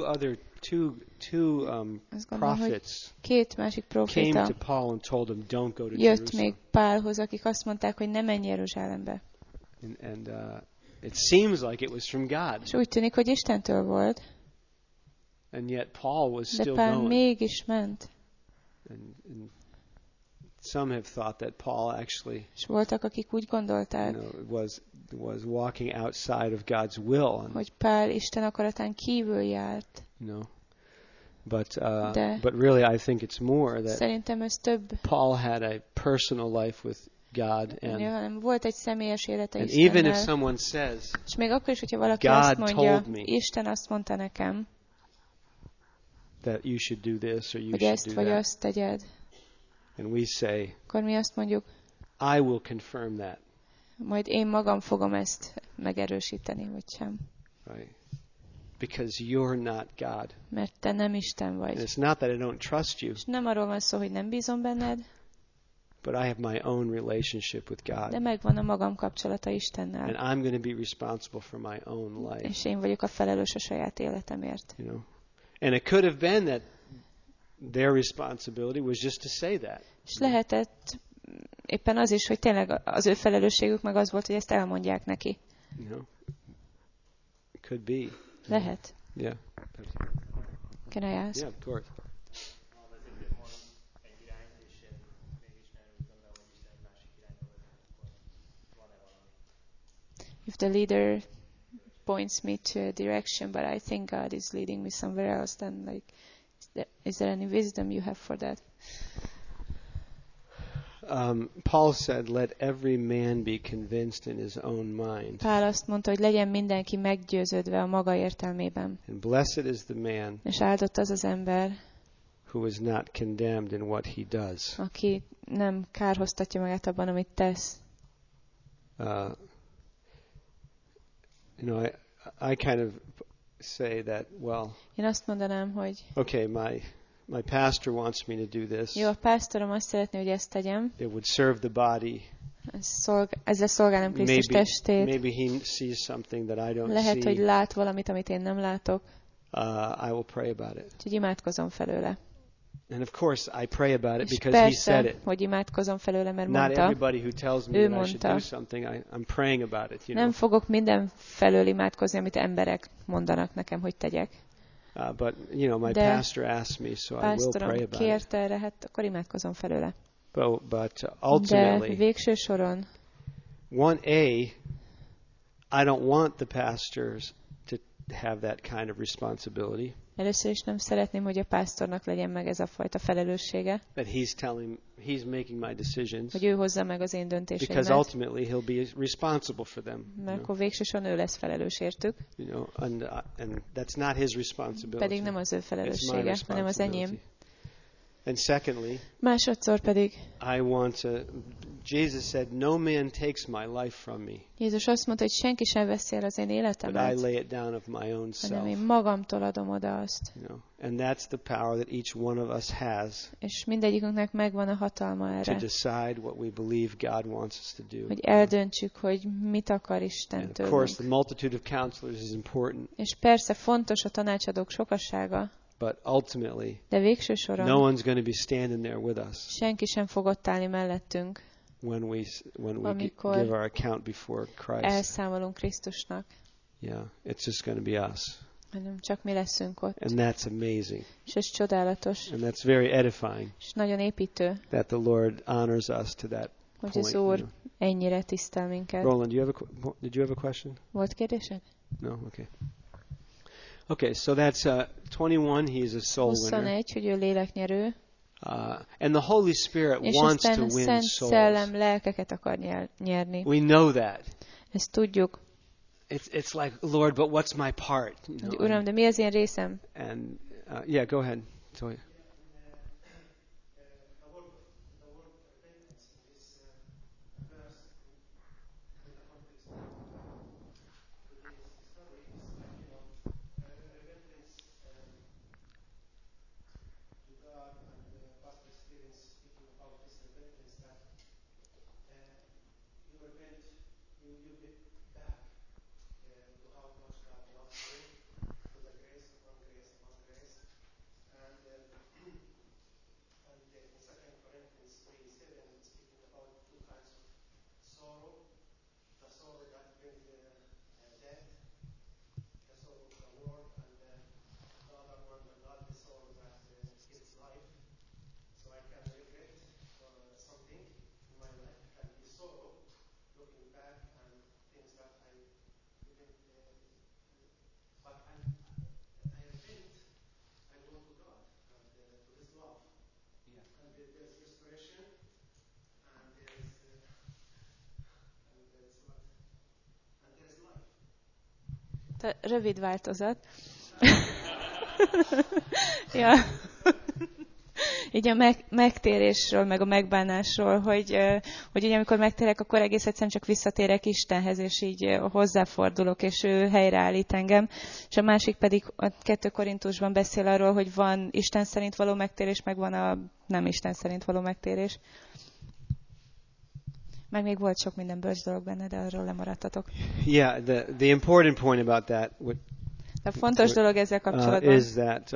prophets két másik came proféta to Paul and told him, "Don't go to jött Jerusalem." még Pálhoz, akik azt mondták, hogy ne menj Jeruzsálembe. And it seems like it was from God, És úgy tűnik, hogy Istentől volt, and yet Paul was de still Pál going. mégis ment. And some have thought that Paul actually, És voltak, akik úgy gondolták, was walking outside of God's will. hogy Pál Isten akaratán kívül járt. But really, I think it's more that Szerintem ez több. Paul had a personal life with God, hanem volt egy személyes élete and even if Istennel. someone says, És még akkor is, hogyha valaki God azt mondja, told me Isten azt mondta nekem, that you should do this or you hogy should ezt do vagy that, azt tegyed, and we say, akkor mi azt mondjuk, I will confirm that. majd én magam fogom ezt megerősíteni, vagy sem. Right. Because you're not God. Mert te nem Isten And vagy. it's not that I don't trust you, És nem arról van szó, hogy nem bízom benned, but I have my own relationship with de God. megvan a magam kapcsolata Istennel. And I'm going to be responsible for my own life. És én vagyok a felelős a saját életemért. You know? And it could have been that their responsibility was just to say that. És lehetett éppen az is, hogy tényleg az ő felelősségük meg az volt, hogy ezt elmondják neki. You know? It could be. Lehet. Yeah. Can I ask? Yeah, of course. If the leader points me to a direction, but I think God is leading me somewhere else, then like, is there any wisdom you have for that? Paul said, "Let every man be convinced in his own mind." Pál azt mondta, hogy legyen mindenki meggyőződve a maga értelmében. And blessed is the man És áldott az az ember, who is not condemned in what he does. aki nem kárhoztatja magát abban, amit tesz. You know, I kind of say that, well, Én azt mondanám, hogy okay, my pastor wants me to do this. jó, a pásztorom azt szeretné, hogy ezt tegyem. It would serve the body. Ezzel szolgálom Krisztus testét. Maybe he sees something that I don't Lehet, hogy see. lát valamit, amit én nem látok. I will pray about it. Úgyhogy imádkozom felőle. And of course, I pray about it És because he said persze, it. hogy imádkozom felőle, mert Not mondta. everybody who tells me Ő that I should mondta. do something, I'm praying about it. You Nem know. fogok minden felől imádkozni, amit emberek mondanak nekem, hogy tegyek. But you know, my De pastor asked me, so I will pray Pásztorom about it. kérte erre, hát akkor imádkozom felőle. But De ultimately, végső soron 1A, I don't want the pastors to have that kind of responsibility. először is nem szeretném, hogy a pásztornak legyen meg ez a fajta felelőssége, That he's making my decisions. hogy ő hozza meg az én Because döntéseimet, ultimately he'll be responsible for them. mert akkor végső soron ő lesz felelős értük, You know, and that's not his responsibility. pedig nem az ő It's my felelőssége, hanem az enyém. responsibility. And secondly, Másodszor pedig I want to. Jesus said, "No man takes my life from me, Jézus azt mondta, hogy senki sem veszi el az én but I életemet, lay it down of my own hanem én self." magamtól adom oda azt. You know, and that's the power that each one of us has És mindegyikünknek megvan a hatalma to erre, decide what we believe God wants us to do. hogy eldöntsük, hogy mit akar Isten And of tőlünk. course, the multitude of counselors is important, És persze fontos a tanácsadók sokasága, but ultimately, de végső no soron one's going to be standing there with us senki sem fog ott állni mellettünk, when we Amikor give our account before Christ. elszámolunk Krisztusnak, Yeah, it's just going to be us, hanem csak mi leszünk ott. and that's amazing, És ez csodálatos, and that's very edifying és nagyon építő, that the Lord honors us to that hogy point. az You Úr know. ennyire tisztel minket. Roland, did you have a question? Volt kérdésed? No, okay. Okay, so that's 21. He's a soul winner. 21, hogy ő léleknyerő, And the Holy Spirit és wants to aztán a win Szent souls. Szellem lelkeket akar nyerni. We know that. Ezt tudjuk. It's like, Lord, but what's my part? You Hogy, know, Uram, de mi az én részem? and yeah, go ahead. Zoe. Rövid változat. Ja. így a megtérésről, meg a megbánásról, hogy ugye amikor megtérek, akkor egész egyszerűen csak visszatérek Istenhez, és így hozzáfordulok, és ő helyreállít engem. És a másik pedig a 2 Korintusban beszél arról, hogy van Isten szerint való megtérés, meg van a nem Isten szerint való megtérés. Meg még volt sok minden bölcs dolog benne, de arról lemaradtatok. Yeah, the important point about that A fontos dolog ezzel kapcsolatban, is that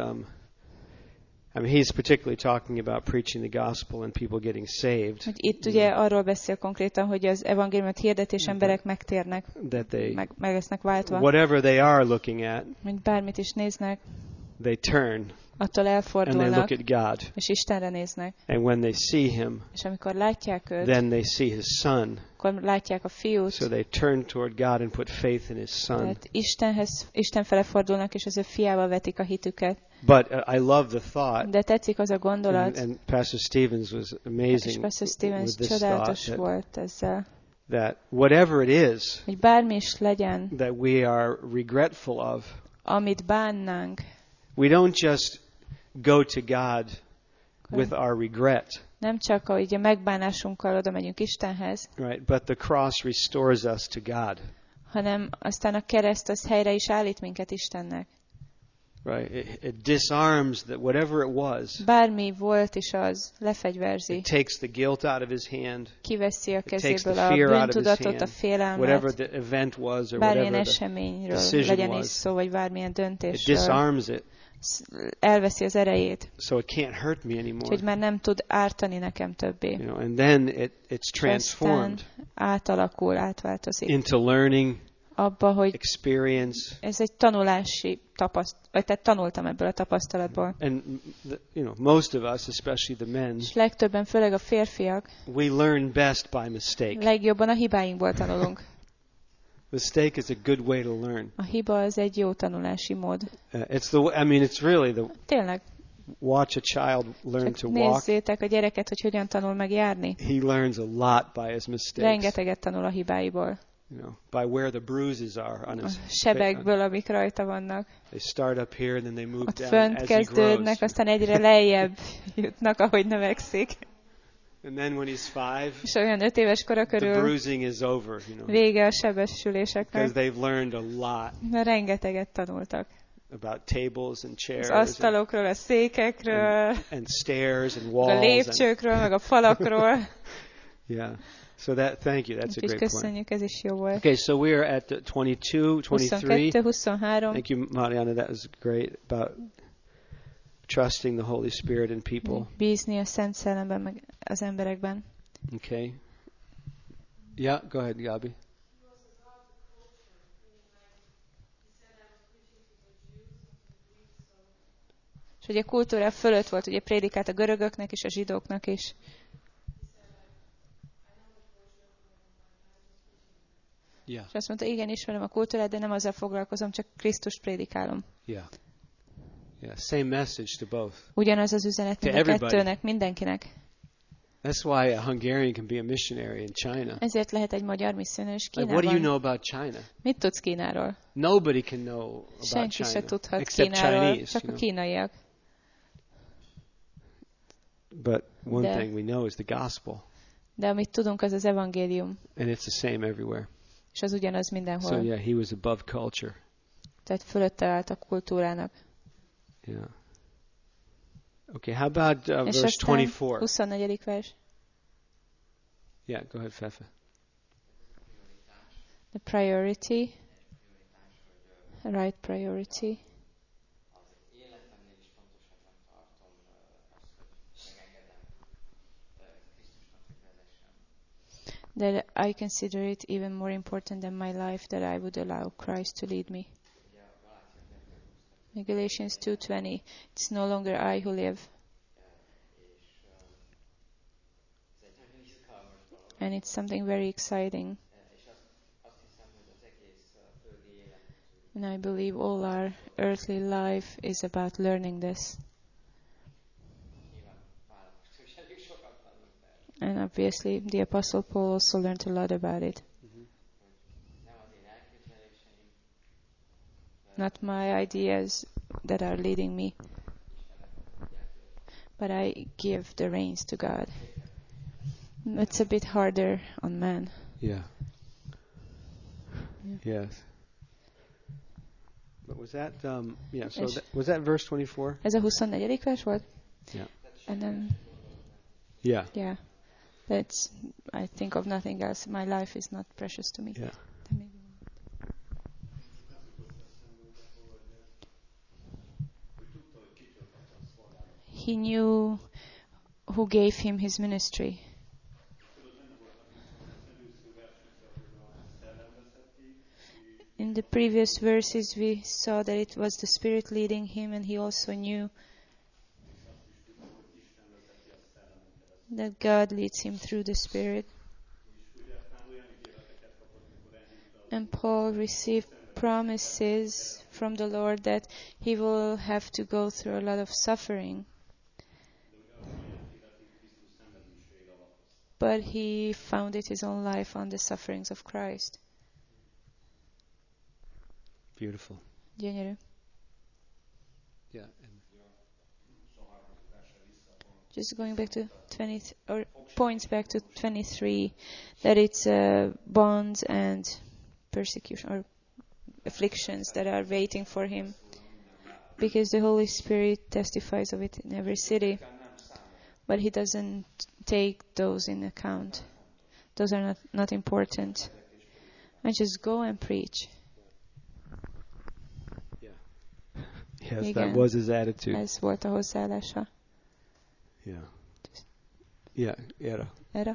I mean, he's particularly talking about preaching the gospel and people getting saved. hogy itt ugye arról beszél konkrétan, hogy az evangéliumot hirdetés emberek megtérnek, That they, meg lesznek váltva, whatever they are looking at, hogy bármit is néznek, they turn attól and they look elfordulnak, at God. és Istenre néznek. And when they see him, És amikor látják őt, then they see his son. akkor látják a fiút, So they turn toward God and put faith in his son. tehát Isten fele fordulnak, és az ő fiába vetik a hitüket. But I love the thought, De tetszik az a gondolat, and Pastor Stevens was és amazing Pastor Stevens with this csodálatos thought, volt ezzel, that whatever it is hogy bármi is legyen, that we are regretful of, amit bánnánk, we don't just go to God with our regret, nem csak ahogy a megbánásunkkal oda megyünk Istenhez, right? But the cross restores us to God, hanem aztán a kereszt az helyre is állít minket Istennek. right? It disarms that whatever it was. Bármi volt is az, lefegyverzi, It takes the guilt out of his hand, kiveszi a takes kezéből the a fear out of his bűntudatot, a hand, whatever félelmet, the event was or bármilyen whatever the eseményről decision legyen was. is szó, vagy bármilyen It döntésről, disarms it, elveszi az erejét, so it can't hurt me anymore. úgyhogy már nem tud ártani nekem többé. You know, and then it's És transformed aztán átalakul, átváltozik into learning, abba, hogy experience, ez egy tanulási tapasztalat, tehát tanultam ebből a tapasztalatból. and most of us, especially the men, És legtöbben, főleg a férfiak, we learn best by mistake. legjobban a hibáinkból tanulunk. Mistake is a good way to learn. A hiba az egy jó tanulási mód. It's really Tényleg, watch a child learn csak to walk. nézzétek a gyereket, hogy hogyan tanul meg járni. He learns a lot by his mistakes. Rengeteget tanul a hibáiból. You know, by where the bruises are on A his sebekből, amik rajta vannak. They start up here and then they move Ott down fönt as he grows. kezdődnek, aztán egyre lejjebb jutnak, ahogy növekszik. And then when he's 5, És olyan 5 éves kora the körül bruising is over, you know, vége a because sebesüléseknek. they've learned a lot Mert rengeteget tanultak. about tables and chairs Az asztalokról, a székekről, and stairs and a walls. And, lépcsőkről, meg a falakról. yeah. So thank you. That's a Úgyhogy great point. köszönjük, ez is jó volt. Okay, so we are at 22, 23. 22, 23. Thank you, Mariana. That was great about trusting the Holy Spirit in people. Bízni a Szent Szellemben, meg az emberekben. Okay. Yeah, go ahead, Gabi. És ugye kultúra fölött volt, ugye prédikált a görögöknek és a zsidóknak is. Yeah. És azt mondta, igen, ismerem a kultúrát, de nem azzal foglalkozom, csak Krisztust prédikálom. Yeah. Yeah. Same message to both. Ugyanaz az üzenet mind a everybody. kettőnek, mindenkinek. That's why a Hungarian can be a missionary in China. Ezért lehet egy magyar misszionős Like, what do you Kínában. know about China? Mit tudsz Kínáról? Nobody can know about Senki se China tudhat except Kínáról, Chinese. csak You a know? kínaiak. But one De- thing we know is the gospel, De amit tudunk, az az evangélium. and it's the same everywhere. És az ugyanaz mindenhol. So yeah, he was above culture. Tehát fölötte állt a kultúrának. Yeah. Okay, how about És verse aztán 24? 24. vers. Yeah, go ahead, Fefe. The priority. Right priority. That I consider it even more important than my life, that I would allow Christ to lead me. Galatians 2:20. It's no longer I who live. And it's something very exciting. And I believe all our earthly life is about learning this. And obviously the Apostle Paul also learned a lot about it. Not my ideas that are leading me, but I give the reins to God. It's a bit harder on man. Yeah. Yes. But was that so was that verse 24? Ez a 24. vers volt? Yeah. And then Yeah. yeah. That's I think of nothing else. My life is not precious to me. Yeah. He knew who gave him his ministry. In the previous verses we saw that it was the Spirit leading him, and he also knew that God leads him through the Spirit. And Paul received promises from the Lord that he will have to go through a lot of suffering. But he founded his own life on the sufferings of Christ. Beautiful. Gyönyörű. Yeah. Just going back to 20, or points back to 23, that it's bonds and persecution or afflictions that are waiting for him, because the Holy Spirit testifies of it in every city, but he doesn't take those in account. Those are not important. And just go and preach. Yes, Igen. that was his attitude. Ez volt a hozzáállása. Yeah. Yeah, era. Erre?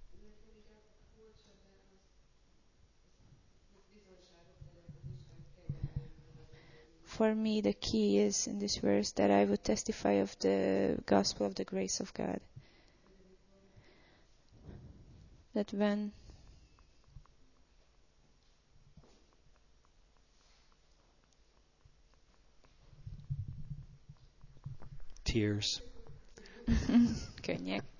For me, the key is in this verse that I would testify of the gospel of the grace of God. That when Tears. Könnyek.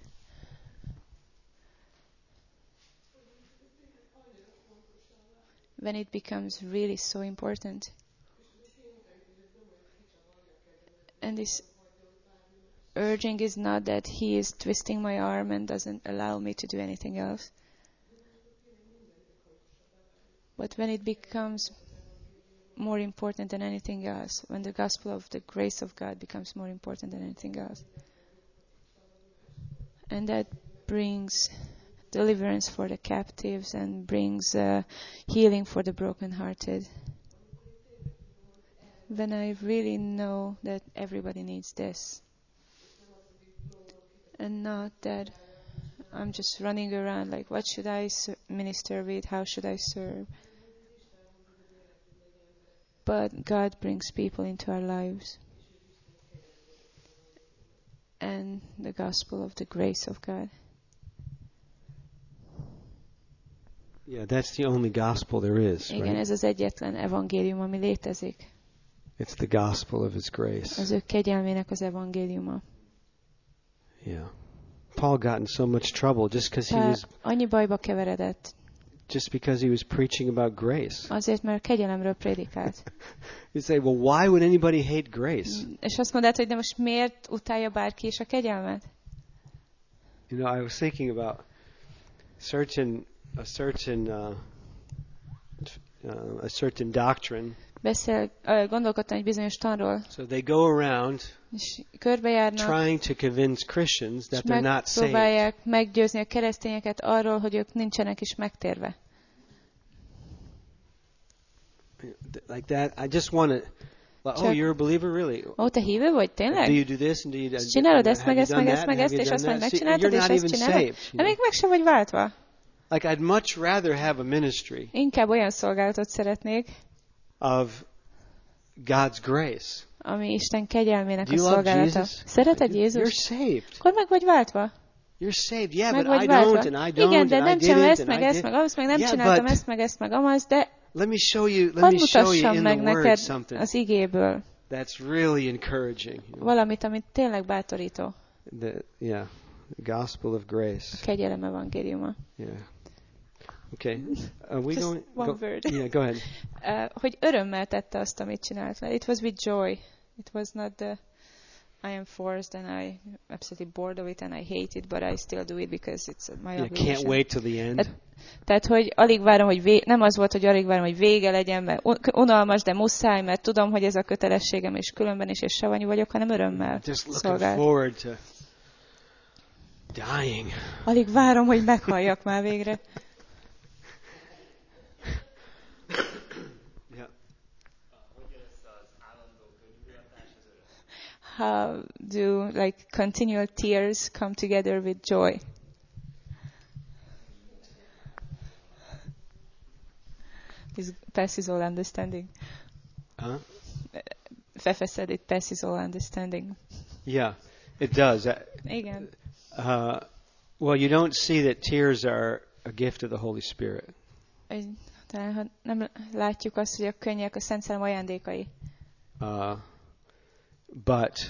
When it becomes really so important. And this urging is not that he is twisting my arm and doesn't allow me to do anything else. But when it becomes more important than anything else, when the gospel of the grace of God becomes more important than anything else, and that brings deliverance for the captives and brings healing for the brokenhearted. When I really know that everybody needs this, and not that I'm just running around like, what should I minister with? How should I serve? But God brings people into our lives. And the gospel of the grace of God. Yeah, that's the only gospel there is. Igen, right? ez az egyetlen evangélium, ami létezik. It's the gospel of his grace. Az ő kegyelmének az evangéliuma. Yeah. Paul got in so much trouble just annyi bajba keveredett. Just because he was preaching about grace. Azért, mert kegyelemről prédikált. You say, well, why would anybody hate grace? És azt mondod, hogy de most miért utálja bárki is a kegyelmet? You know, I was thinking about a certain doctrine. Gondolkodtam egy bizonyos tanról. So they go around és körbejárnak, trying to convince Christians that they're not saved. Megpróbálják meggyőzni a keresztényeket arról, hogy ők nincsenek is megtérve. Like that, I just want to. Oh, you're a believer, really? Ó, te hívő vagy, tényleg? Do you do this and do you? Csinálod ezt, meg ezt, meg ezt, meg ezt, és azt majd megcsináltad, és ezt csinálod? De még meg sem vagy váltva. Like I'd much rather have a ministry. Inkább olyan szolgálatot szeretnék. Of God's grace. Ami Isten kegyelmének a szolgálata. Szereted Jézus? You're saved. Akkor meg vagy váltva. You're saved. Yeah, but I don't, and I don't, igen, de nem csinálom ezt, and meg ezt, meg azt, meg nem csináltam ezt, meg ezt, meg amaz, de let me show you in meg the Word something az igéből. That's really encouraging. Valamit, amit tényleg bátorító. The gospel of grace. A kegyelem evangéliuma. Yeah. Okay. We Just going? one word. Yeah, go ahead. Hogy örömmel tette azt, amit csinált. It was with joy. It was not the I am forced and I absolutely bored of it and I hate it, but I still do it because it's my You obligation. can't wait till the end. Tehát, hogy alig várom, hogy nem az volt, hogy alig várom, hogy vége legyen, mert unalmas, de muszáj, mert tudom, hogy ez a kötelességem, és különben is, és savanyú vagyok, hanem örömmel Just looking szolgált. forward to dying. Alig várom, hogy meghalljak már végre. How do like continual tears come together with joy? This passes all understanding. Huh? Fefe said it passes all understanding. Yeah, it does. Igen. Well, you don't see that tears are a gift of the Holy Spirit. Talán, ha nem látjuk azt, hogy a könnyek a Szent Szellem ajándékai. But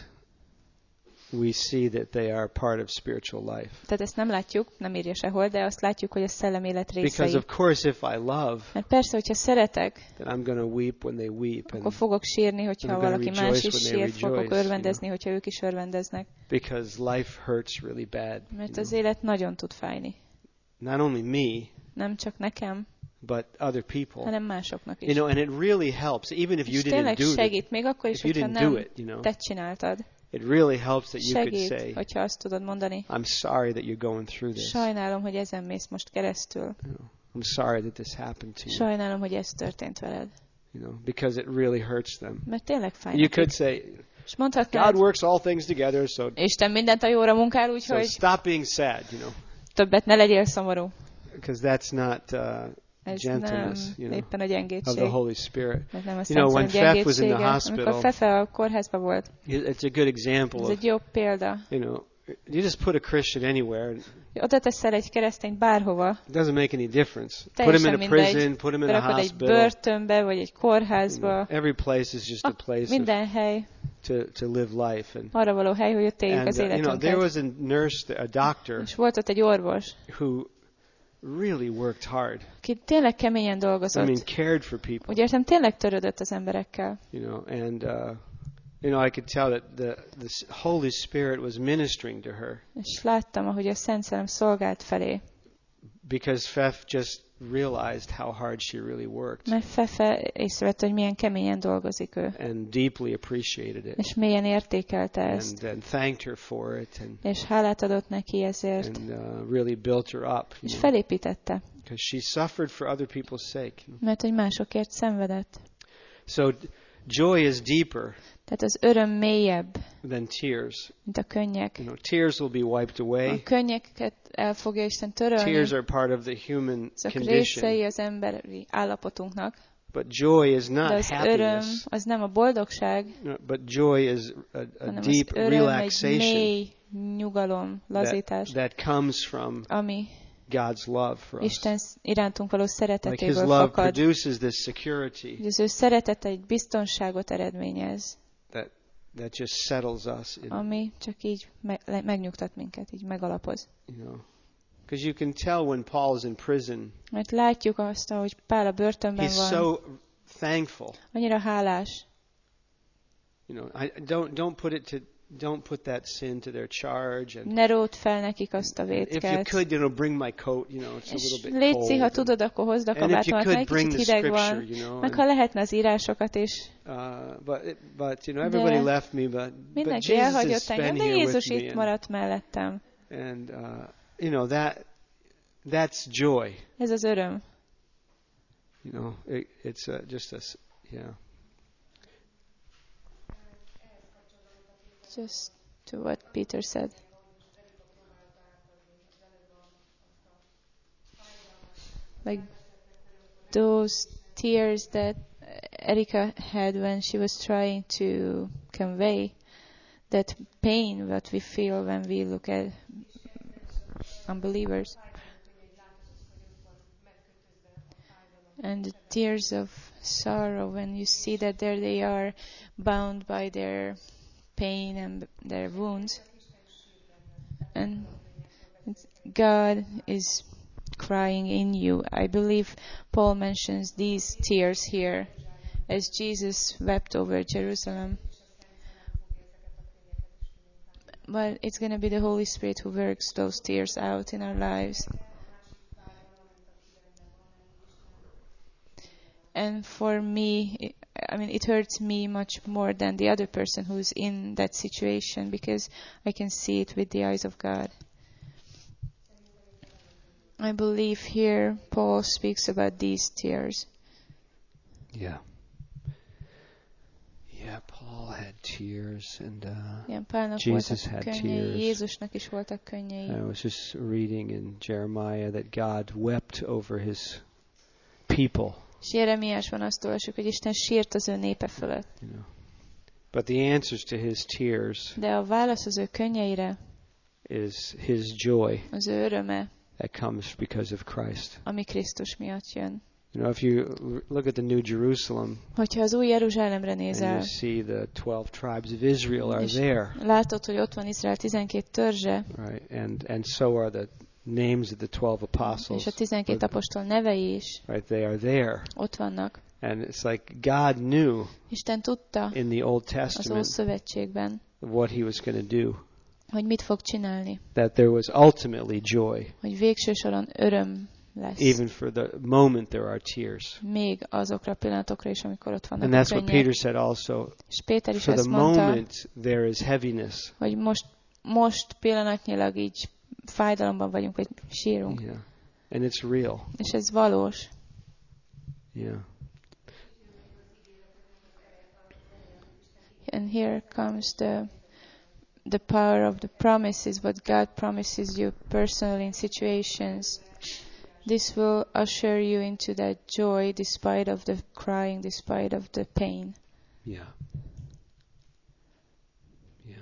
we see that they are part of spiritual life. Tehát ezt nem látjuk, nem írja sehol, de azt látjuk, hogy a szellem élet részei. Because of course if I love, mert persze, hogyha szeretek, then I'm going to weep when they weep. Akkor fogok sírni, hogyha valaki más is sír, fogok örvendezni, hogyha ők is örvendeznek. Because life hurts really bad. Mert az élet nagyon tud fájni. Not only me, nem csak nekem, but other people. hanem másoknak is. And it really helps, even if you didn't do segít, it. Még akkor is, hogyha nem te csináltad. It really helps that you segít, could say, hogyha azt tudod mondani. I'm sorry that you're going through this. Sajnálom, hogy ezen mész most keresztül. I'm sorry that this happened to you. Sajnálom, hogy ez történt veled. Because it really hurts them. Mert tényleg fáj. You could say, God works all things together, so Isten mindent a jóra munkál, úgyhogy stop being sad, többet ne legyél szomorú. Because that's not gentleness, éppen a gyengédség. Of the Holy Spirit. Nem a when Fef was in the hospital, amikor Fefe a kórházban volt, it's a good example. Ez egy jó példa. You just put a Christian anywhere. Oda teszel egy keresztényt bárhova. It doesn't make any difference. Put him in a prison, put him in a hospital. Egy börtönbe vagy egy kórházba. Every place is just a place. Minden hely. To live life and. Arra való hely, hogy ott éljük az életünket. There was a nurse, a doctor. És volt ott egy orvos. Who really worked hard. Ki tényleg keményen dolgozott. Cared for people. Úgy értem, tényleg törődött az emberekkel. And I could tell that the Holy Spirit was ministering to her. És láttam, ahogy a Szent Szellem szolgált felé. Because Fef just realized how hard she really worked. Mert Fefe észrevette, hogy milyen keményen dolgozik ő. And deeply appreciated it. És mélyen értékelte ezt. And thanked her for it. És hálát adott neki ezért. And really built her up. És felépítette. Because she suffered for other people's sake. Mert hogy másokért szenvedett. So joy is deeper. Tehát az öröm mélyebb, than tears. Mint a könnyek. Tears will be wiped away. A könnyeket el fogja Isten törölni. Tears are part of the human condition. Részei az emberi állapotunknak. But joy is not de az happiness. Öröm, az nem a boldogság. But joy is a deep relaxation. Egy mély nyugalom, lazítás. That comes from ami God's love for us. Isten irántunk való szeretetéből His love produces this security. Az ő szeretete egy biztonságot eredményez. That just settles us. Ami csak így megnyugtat minket, így megalapoz. Because you can tell when Paul's in prison. Mert látjuk azt, hogy Pál a börtönben van. He's so thankful. Annyira hálás. Don't put that sin to their charge. And ne ród fel nekik azt a vétkát. If you could, bring my coat. It's a little bit cold. Légy, ha tudod, akkor hozd a kabátomat, mert egy kicsit hideg van. Meg ha lehetne az írásokat is. But everybody left me, but Jesus is spending here Jézus with itt me. maradt mellettem. And that's joy. Ez az öröm. It's just a Just to what Peter said. Like those tears that Erika had when she was trying to convey that pain that we feel when we look at unbelievers. And the tears of sorrow when you see that there they are bound by their pain and their wounds, and God is crying in you. I believe Paul mentions these tears here as Jesus wept over Jerusalem. but it's going to be the Holy Spirit who works those tears out in our lives. And for me, it hurts me much more than the other person who's in that situation, because I can see it with the eyes of God. I believe here Paul speaks about these tears. Yeah. Yeah, Paul had tears, and Pálnak Jesus voltak had könnyei, tears. Jézusnak is voltak könnyei. I was just reading in Jeremiah that God wept over his people. És Jeremiásban azt olvasjuk, hogy Isten sírt az ő népe fölött. You know. But the answers to his tears De a válasz az ő könnyeire is his joy az ő öröme, that comes because of Christ. ami Krisztus miatt jön. You know, if you look at the New Jerusalem, Hogyha az új Jeruzsálemre and you nézel, see the 12 tribes of Israel are és there, látod, hogy ott van Izrael 12 törzse, right? And so are the names of the 12 apostles. és a 12 apostol nevei is Right, they are there. ott vannak. And it's like God knew Isten tudta in the Old az Testament Ószövetségben, what he was going to do. hogy mit fog csinálni, That there was ultimately joy. hogy végső soron öröm lesz. Even for the moment there are tears. Még azokra a pillanatokra is, amikor ott vannak And that's what könnyek. Peter said also. És Péter is For ezt the mondta, moment there is heaviness. hogy most pillanatnyilag így fájdalomban vagyunk, vagy sírunk. Yeah. And it's real. És ez valós. Yeah. And here comes the power of the promises, what God promises you personally in situations. This will usher you into that joy despite of the crying, despite of the pain. Yeah. Yeah.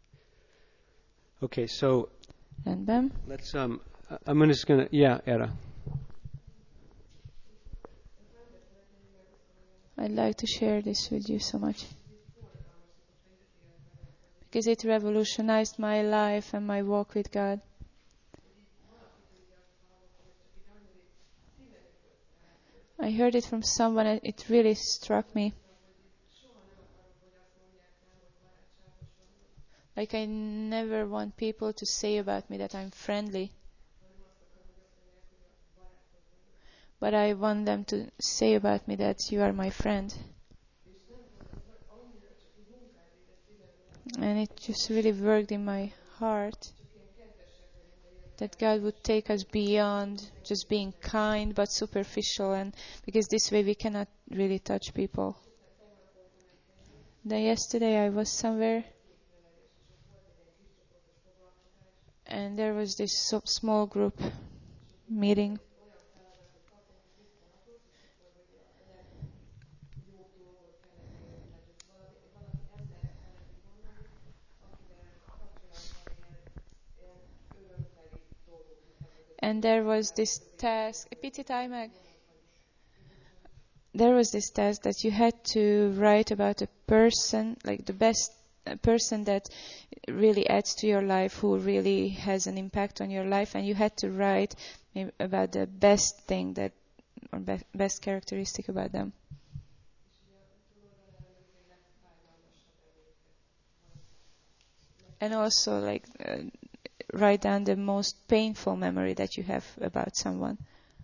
Okay, so Rendben. let's I'm just gonna Etta. I'd like to share this with you so much, because it revolutionized my life and my walk with God. I heard it from someone and it really struck me. Like, I never want people to say about me that I'm friendly, but I want them to say about me that you are my friend. And it just really worked in my heart that God would take us beyond just being kind but superficial, and because this way we cannot really touch people. Then yesterday I was somewhere and there was this small group meeting. And there was this task, there was this task that you had to write about a person, like the best person that really adds to your life, who really has an impact on your life, and you had to write about the best thing that, or best characteristic about them. And also, like, write down the most painful memory that you have about someone.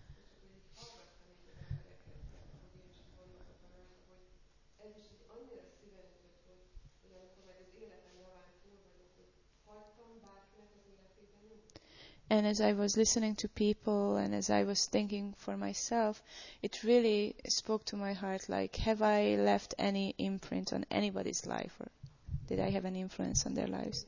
And as I was listening to people and as I was thinking for myself, it really spoke to my heart, like, have I left any imprint on anybody's life, or did I have an influence on their lives?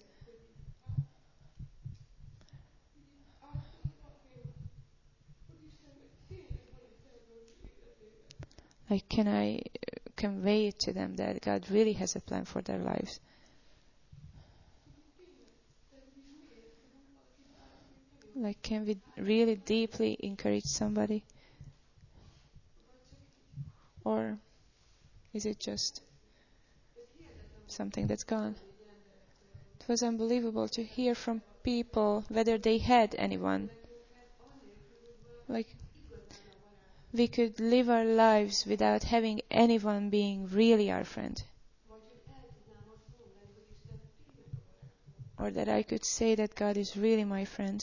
Like, can I convey it to them that God really has a plan for their lives? Like, can we really deeply encourage somebody? Or is it just something that's gone? It was unbelievable to hear from people whether they had anyone. Like, we could live our lives without having anyone being really our friend. or that I could say that God is really my friend.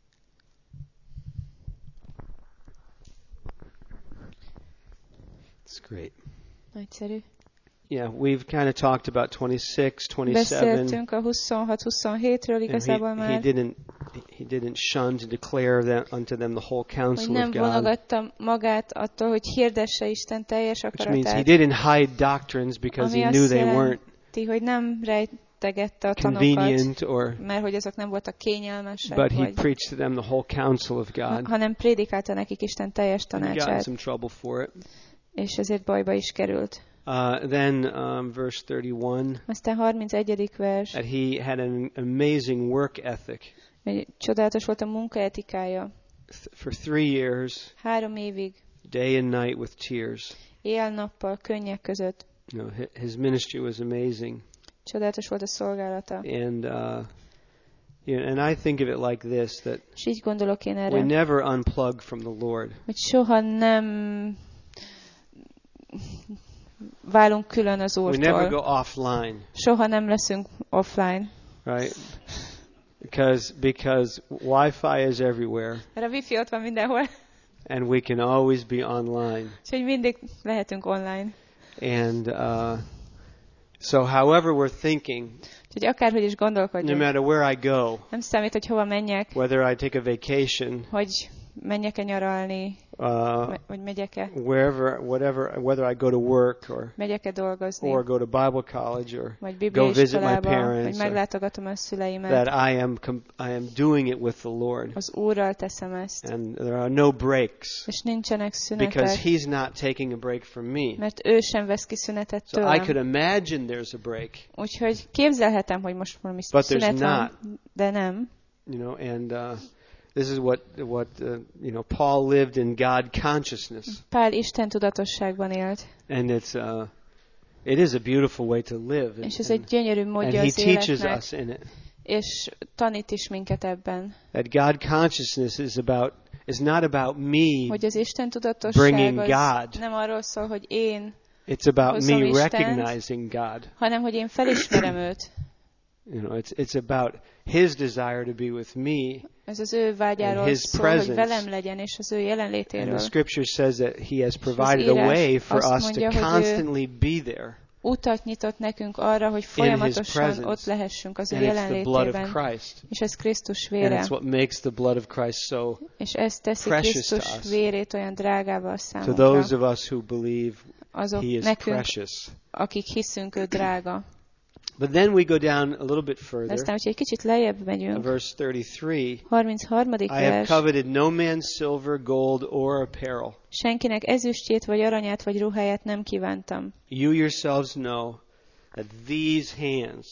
It's great. Nagyszerű. Yeah, we've kind of talked about 26, 27. Beszéltünk a 26-27-ről igazából He már, didn't shun to declare unto them the whole hogy counsel nem of God. vonogatta magát attól, hogy hirdesse Isten teljes Which means he akaratát, didn't hide doctrines because ami he knew azt they weren't jelenti, hogy nem rejtegette a tanokat, convenient, mert hogy azok nem voltak kényelmesek, but he vagy, preached to them the whole counsel of God. hanem prédikálta nekik Isten teljes And he got in tanácsát, some trouble for it. és ezért bajba is került. Then verse 31, Aztán 31. vers, that he had an amazing work ethic. hogy csodálatos volt a munkaetikája. For 3 years, 3 évig, day and night with tears. éjjel-nappal, könnyek között. You know, his ministry was amazing. Csodálatos volt a szolgálata. And and I think of it like this, that És így gondolok én we erre, never unplug from the Lord. hogy soha nem válunk külön az We never go Úrtól. offline, Soha nem leszünk offline. right? Because Wi-Fi is everywhere, Mert a wifi ott van mindenhol, and we can always be online. úgyhogy mindig lehetünk online. And so, however we're thinking, Úgyhogy akárhogy is no gondolkodjunk, matter where I go, nem számít, hogy hova menjek, whether I take a vacation, hogy menjek-e nyaralni, vagy megyek-e, whether I go to work megyek-e dolgozni, or go to Bible college or vagy go visit my bibliaiskolába, vagy parents, meglátogatom a szüleimet, that I am doing it with the Lord, az Úrral teszem ezt, and there are no breaks, és nincsenek because szünetek, He's not taking a break from me. mert ő sem vesz ki szünetet So I could tőlem. imagine there's a break, Úgyhogy képzelhetem, hogy most valami But there's szünet van, not. de nem. and this is what Paul lived in God consciousness, Pál Isten tudatosságban élt, and it is a beautiful way to live, és ez egy gyönyörű and módja He az teaches életnek, us in it. és tanít is minket ebben, That God consciousness is not about me. hogy az Isten tudatosság bringing az God. nem arról szól, hogy én, It's about hozom me Istent. recognizing God. hanem hogy én felismerem őt. It's about His desire to be with me. Ez az ő vágyáról And his szól, hogy presence. velem legyen, és az ő And jelenlétéről. the Scripture says that He has provided a írás way for azt us to mondja, hogy ő constantly be there. Utat nyitott nekünk arra, hogy folyamatosan presence. ott lehessünk az ő And it's the blood of jelenlétében. Christ. És ez Krisztus And vére. it's what makes the blood of Christ so És ez teszi precious to Krisztus us. vérét olyan drágával to számunkra. those of us who believe Azok He is nekünk, precious. akik hiszünk, ő drága. But then we go down a little bit De further. aztán, hogyha egy kicsit lejjebb megyünk, Verse 33. 33. I have vers. coveted no man's silver, gold, or apparel. Senkinek ezüstjét, vagy aranyát, vagy ruháját nem kívántam. You yourselves know that these hands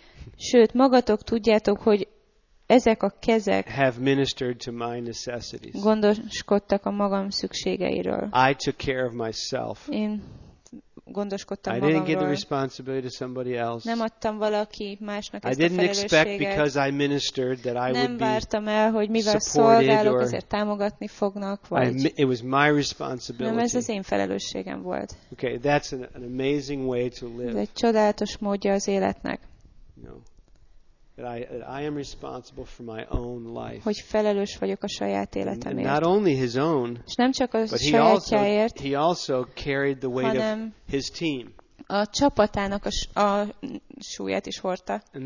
Sőt, magatok tudjátok, hogy ezek a kezek have ministered to my necessities. gondoskodtak a magam szükségeiről. I took care of myself. Én gondoskodtam I didn't give the magamról. responsibility to somebody else. Nem adtam valaki másnak I ezt a didn't expect felelősséget. because I ministered that I would Nem be. vártam el, hogy mivel supported szolgálok, or- ezért támogatni fognak, vagy It was my nem, ez responsibility. az én felelősségem volt. Okay, that's an amazing way to Ez live. egy csodálatos módja az életnek, You know, that I am responsible for my own life. hogy felelős vagyok a saját And életemért. not only his own, És nem csak a but sajátjáért, he also carried the weight of hanem his team. a csapatának a súlyát is hordta. And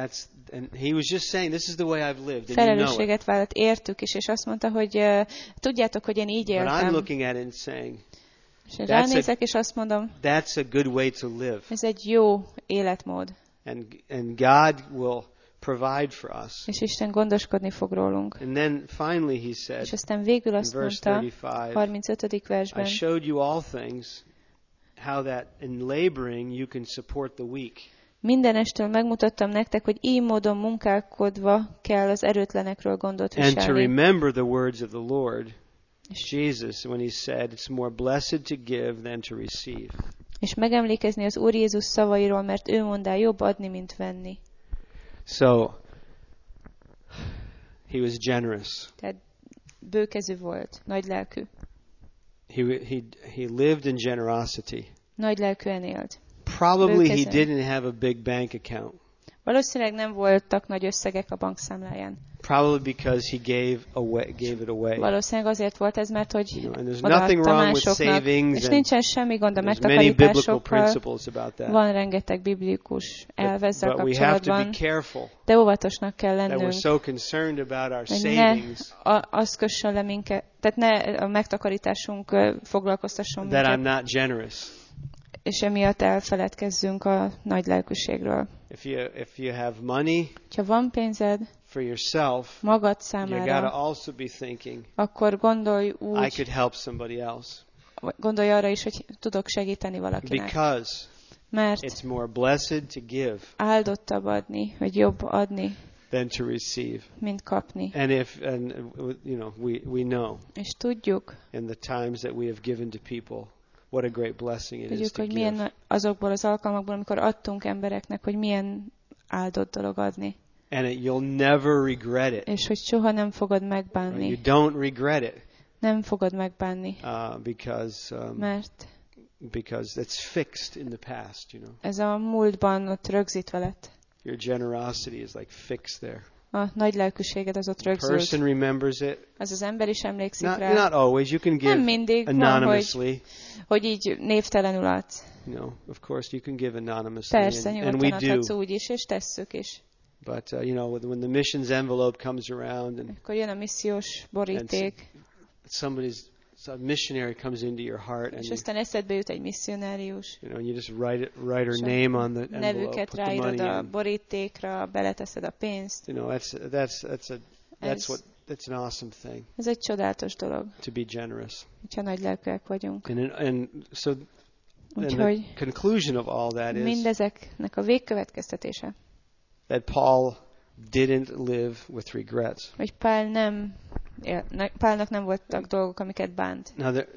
and he was just saying, this is the way I've lived, and you know it. Felelősséget vállalt értük is, és azt mondta, hogy tudjátok, hogy én így But I'm éltem. looking at it and saying, És én ránézek, és azt mondom, that's a good way to live. ez egy jó életmód. And God will provide for us. És Isten gondoskodni fog rólunk. And then finally he said, És aztán végül in azt verse mondta, 35, 35. I versben, showed you all things, how that in laboring you can support the weak. mindenestől megmutattam nektek, hogy így módon munkálkodva kell az erőtlenekről gondot And to viselni. remember the words of the Lord, Jesus, when he said, it's more blessed to give than to receive. És megemlékezni az Úr Jézus szavairól, mert ő mondá, jobb adni, mint venni. So, he was generous. Tehát bőkezű volt, nagylelkű. He lived in generosity. Nagylelkűen élt. Probably he Bőkezően. didn't have a big bank account. Valószínűleg nem voltak nagy összegek a bankszámláján. Probably because he gave it away. Valószínűleg azért volt ez, mert hogy You know, and there's odaadta nothing wrong with másoknak. savings, És and nincsen semmi gond a there's many biblical megtakarításokkal. principles about that. Van rengeteg biblikus elv ezzel But we have to be kapcsolatban, careful de óvatosnak kell that lennünk, we're so concerned about our hogy ne savings azt kössön le minket, tehát ne a megtakarításunk foglalkoztasson that I'm minket, not generous. és emiatt elfeledkezzünk a nagy lelkűségről. If you have money Ha van pénzed for yourself, magad you számára, got to also be thinking, akkor gondolj I úgy, could help somebody else. gondolj arra is, hogy tudok segíteni valakinek. Because Mert it's more blessed to give áldottabb adni, vagy jobb adni, than to receive. mint kapni. And you know, we know És tudjuk, in the times that we have given to people, what a great blessing it is tudjuk, to hogy give. milyen azokból az alkalmakból, amikor adtunk embereknek, hogy milyen áldott dolog adni. And you'll never regret it. És hogy soha nem fogod You megbánni. don't regret it Nem fogod megbánni, because it's fixed in the past, you know. ez a múltban ott rögzítve lett. Your generosity is like fixed there. A nagy lelkűséged az ott The person rögzült. remembers it. Az az ember is emlékszik Not rá. always. You can Nem give mindig van, anonymously. hogy így névtelenül adsz. You know, of course you can give anonymously, Persze, and nyugodtan we do. adhatsz úgy is, és tesszük is. But you know, when the missions envelope comes around and Akkor jön a missziós boríték, a missionary comes into your heart, and és aztán eszedbe jut egy misszionárius. you know, you just write her name on the envelope, Nevüket put the money ráírod a in. borítékra, beleteszed a pénzt. You know, that's an awesome thing, Ez egy csodálatos dolog, to be generous. hogyha nagy lelkűek vagyunk. And so the Úgyhogy conclusion of all that is mindezeknek a végkövetkeztetése, that Paul didn't live with regrets. hogy Pálnak nem voltak dolgok, amiket bánt. Now